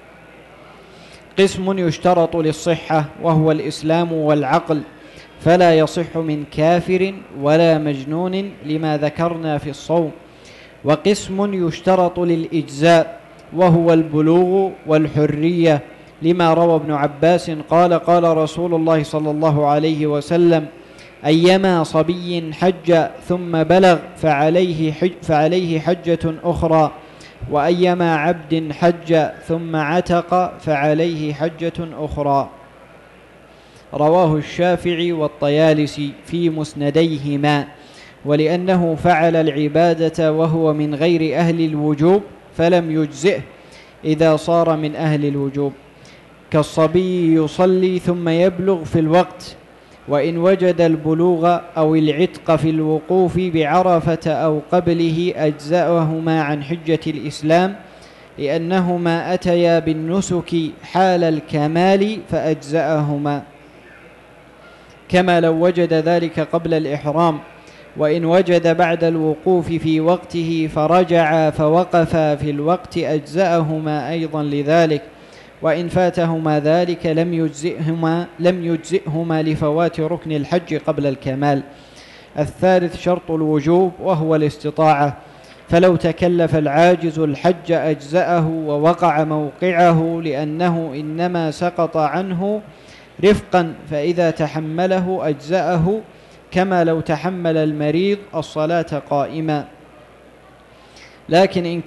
قسم يشترط للصحة وهو الإسلام والعقل، فلا يصح من كافر ولا مجنون لما ذكرنا في الصوم. وقسم يشترط للإجزاء وهو البلوغ والحرية، لما روى ابن عباس قال: قال رسول الله صلى الله عليه وسلم: أيما صبي حج ثم بلغ فعليه حجة أخرى، وأيما عبد حج ثم عتق فعليه حجة أخرى. رواه الشافعي والطيالسي في مسنديهما. ولأنه فعل العبادة وهو من غير أهل الوجوب فلم يجزئه إذا صار من أهل الوجوب، كالصبي يصلي ثم يبلغ في الوقت، وإن وجد البلوغ أو العتق في الوقوف بعرفة أو قبله أجزأهما عن حجة الإسلام، لأنهما أتيا بالنسك حال الكمال فأجزأهما، كما لو وجد ذلك قبل الإحرام. وإن وجد بعد الوقوف في وقته فرجع فوقفا في الوقت أجزأهما أيضا لذلك، وإن فاتهما ذلك لم يجزئهما لفوات ركن الحج قبل الكمال. 3. شرط الوجوب وهو الاستطاعة، فلو تكلف العاجز الحج أجزأه ووقع موقعه، لأنه إنما سقط عنه رفقا، فإذا تحمله أجزأه كما لو تحمل المريض الصلاة قائما. لكن إن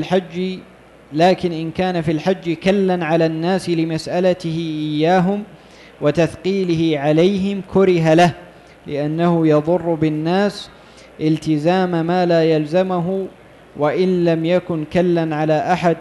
كان في الحج كلا على الناس لمسألته إياهم وتثقيله عليهم كره له، لأنه يضر بالناس التزام ما لا يلزمه، وإن لم يكن كلا على أحد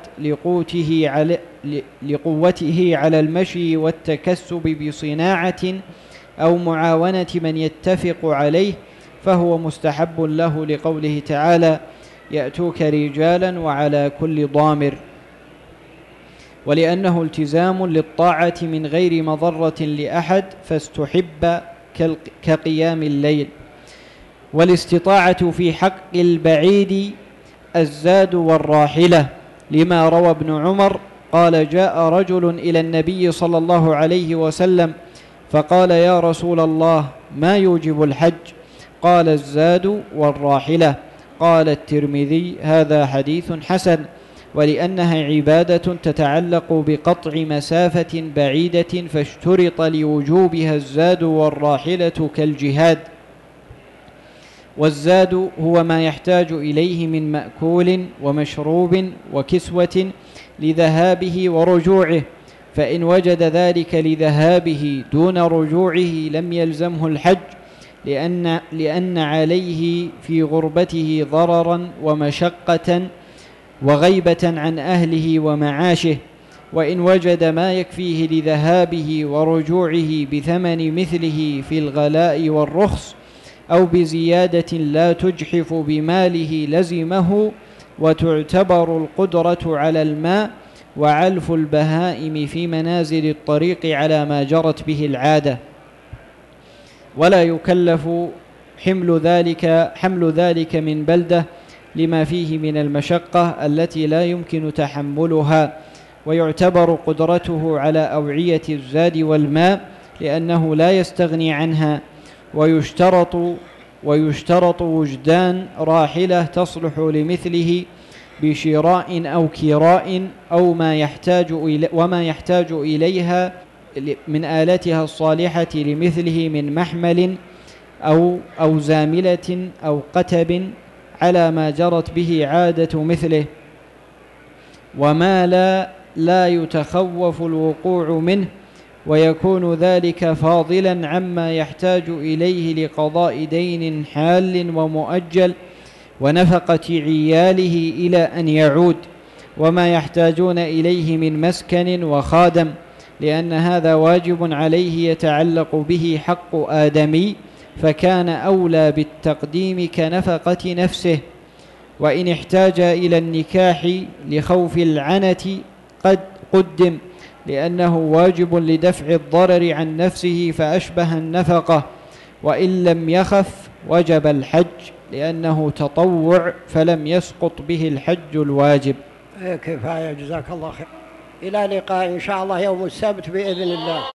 لقوته على المشي والتكسب بصناعة أو معاونة من يتفق عليه، فهو مستحب له، لقوله تعالى: يأتوك رجالا وعلى كل ضامر، ولأنه التزام للطاعة من غير مضرة لأحد فاستحب كقيام الليل. والاستطاعة في حق البعيد الزاد والراحلة، لما روى ابن عمر قال: جاء رجل إلى النبي صلى الله عليه وسلم فقال: يا رسول الله، ما يوجب الحج؟ قال: الزاد والراحلة. قال الترمذي: هذا حديث حسن، ولأنها عبادة تتعلق بقطع مسافة بعيدة فاشترط لوجوبها الزاد والراحلة كالجهاد. والزاد هو ما يحتاج إليه من مأكول ومشروب وكسوة لذهابه ورجوعه، فإن وجد ذلك لذهابه دون رجوعه لم يلزمه الحج، لأن عليه في غربته ضررا ومشقة وغيبة عن أهله ومعاشه. وإن وجد ما يكفيه لذهابه ورجوعه بثمن مثله في الغلاء والرخص أو بزيادة لا تجحف بماله لزمه. وتعتبر القدرة على الماء وعلف البهائم في منازل الطريق على ما جرت به العادة، ولا يكلف حمل ذلك من بلدة لما فيه من المشقة التي لا يمكن تحملها. ويعتبر قدرته على أوعية الزاد والماء لأنه لا يستغني عنها. ويشترط وجدان راحلة تصلح لمثله بشراء أو كراء أو وما يحتاج إليها من آلتها الصالحة لمثله من محمل أو زاملة أو قتب على ما جرت به عادة مثله، وما لا يتخوف الوقوع منه، ويكون ذلك فاضلا عما يحتاج إليه لقضاء دين حال ومؤجل ونفقة عياله إلى أن يعود، وما يحتاجون إليه من مسكن وخادم، لأن هذا واجب عليه يتعلق به حق آدمي، فكان أولى بالتقديم كنفقة نفسه. وإن احتاج إلى النكاح لخوف العنة قد قدم، لأنه واجب لدفع الضرر عن نفسه فأشبه النفقة. وإن لم يخف وجب الحج، لأنه تطوع فلم يسقط به الحج الواجب. كفاية، جزاك الله خير. إلى لقاء إن شاء الله يوم السبت بإذن الله.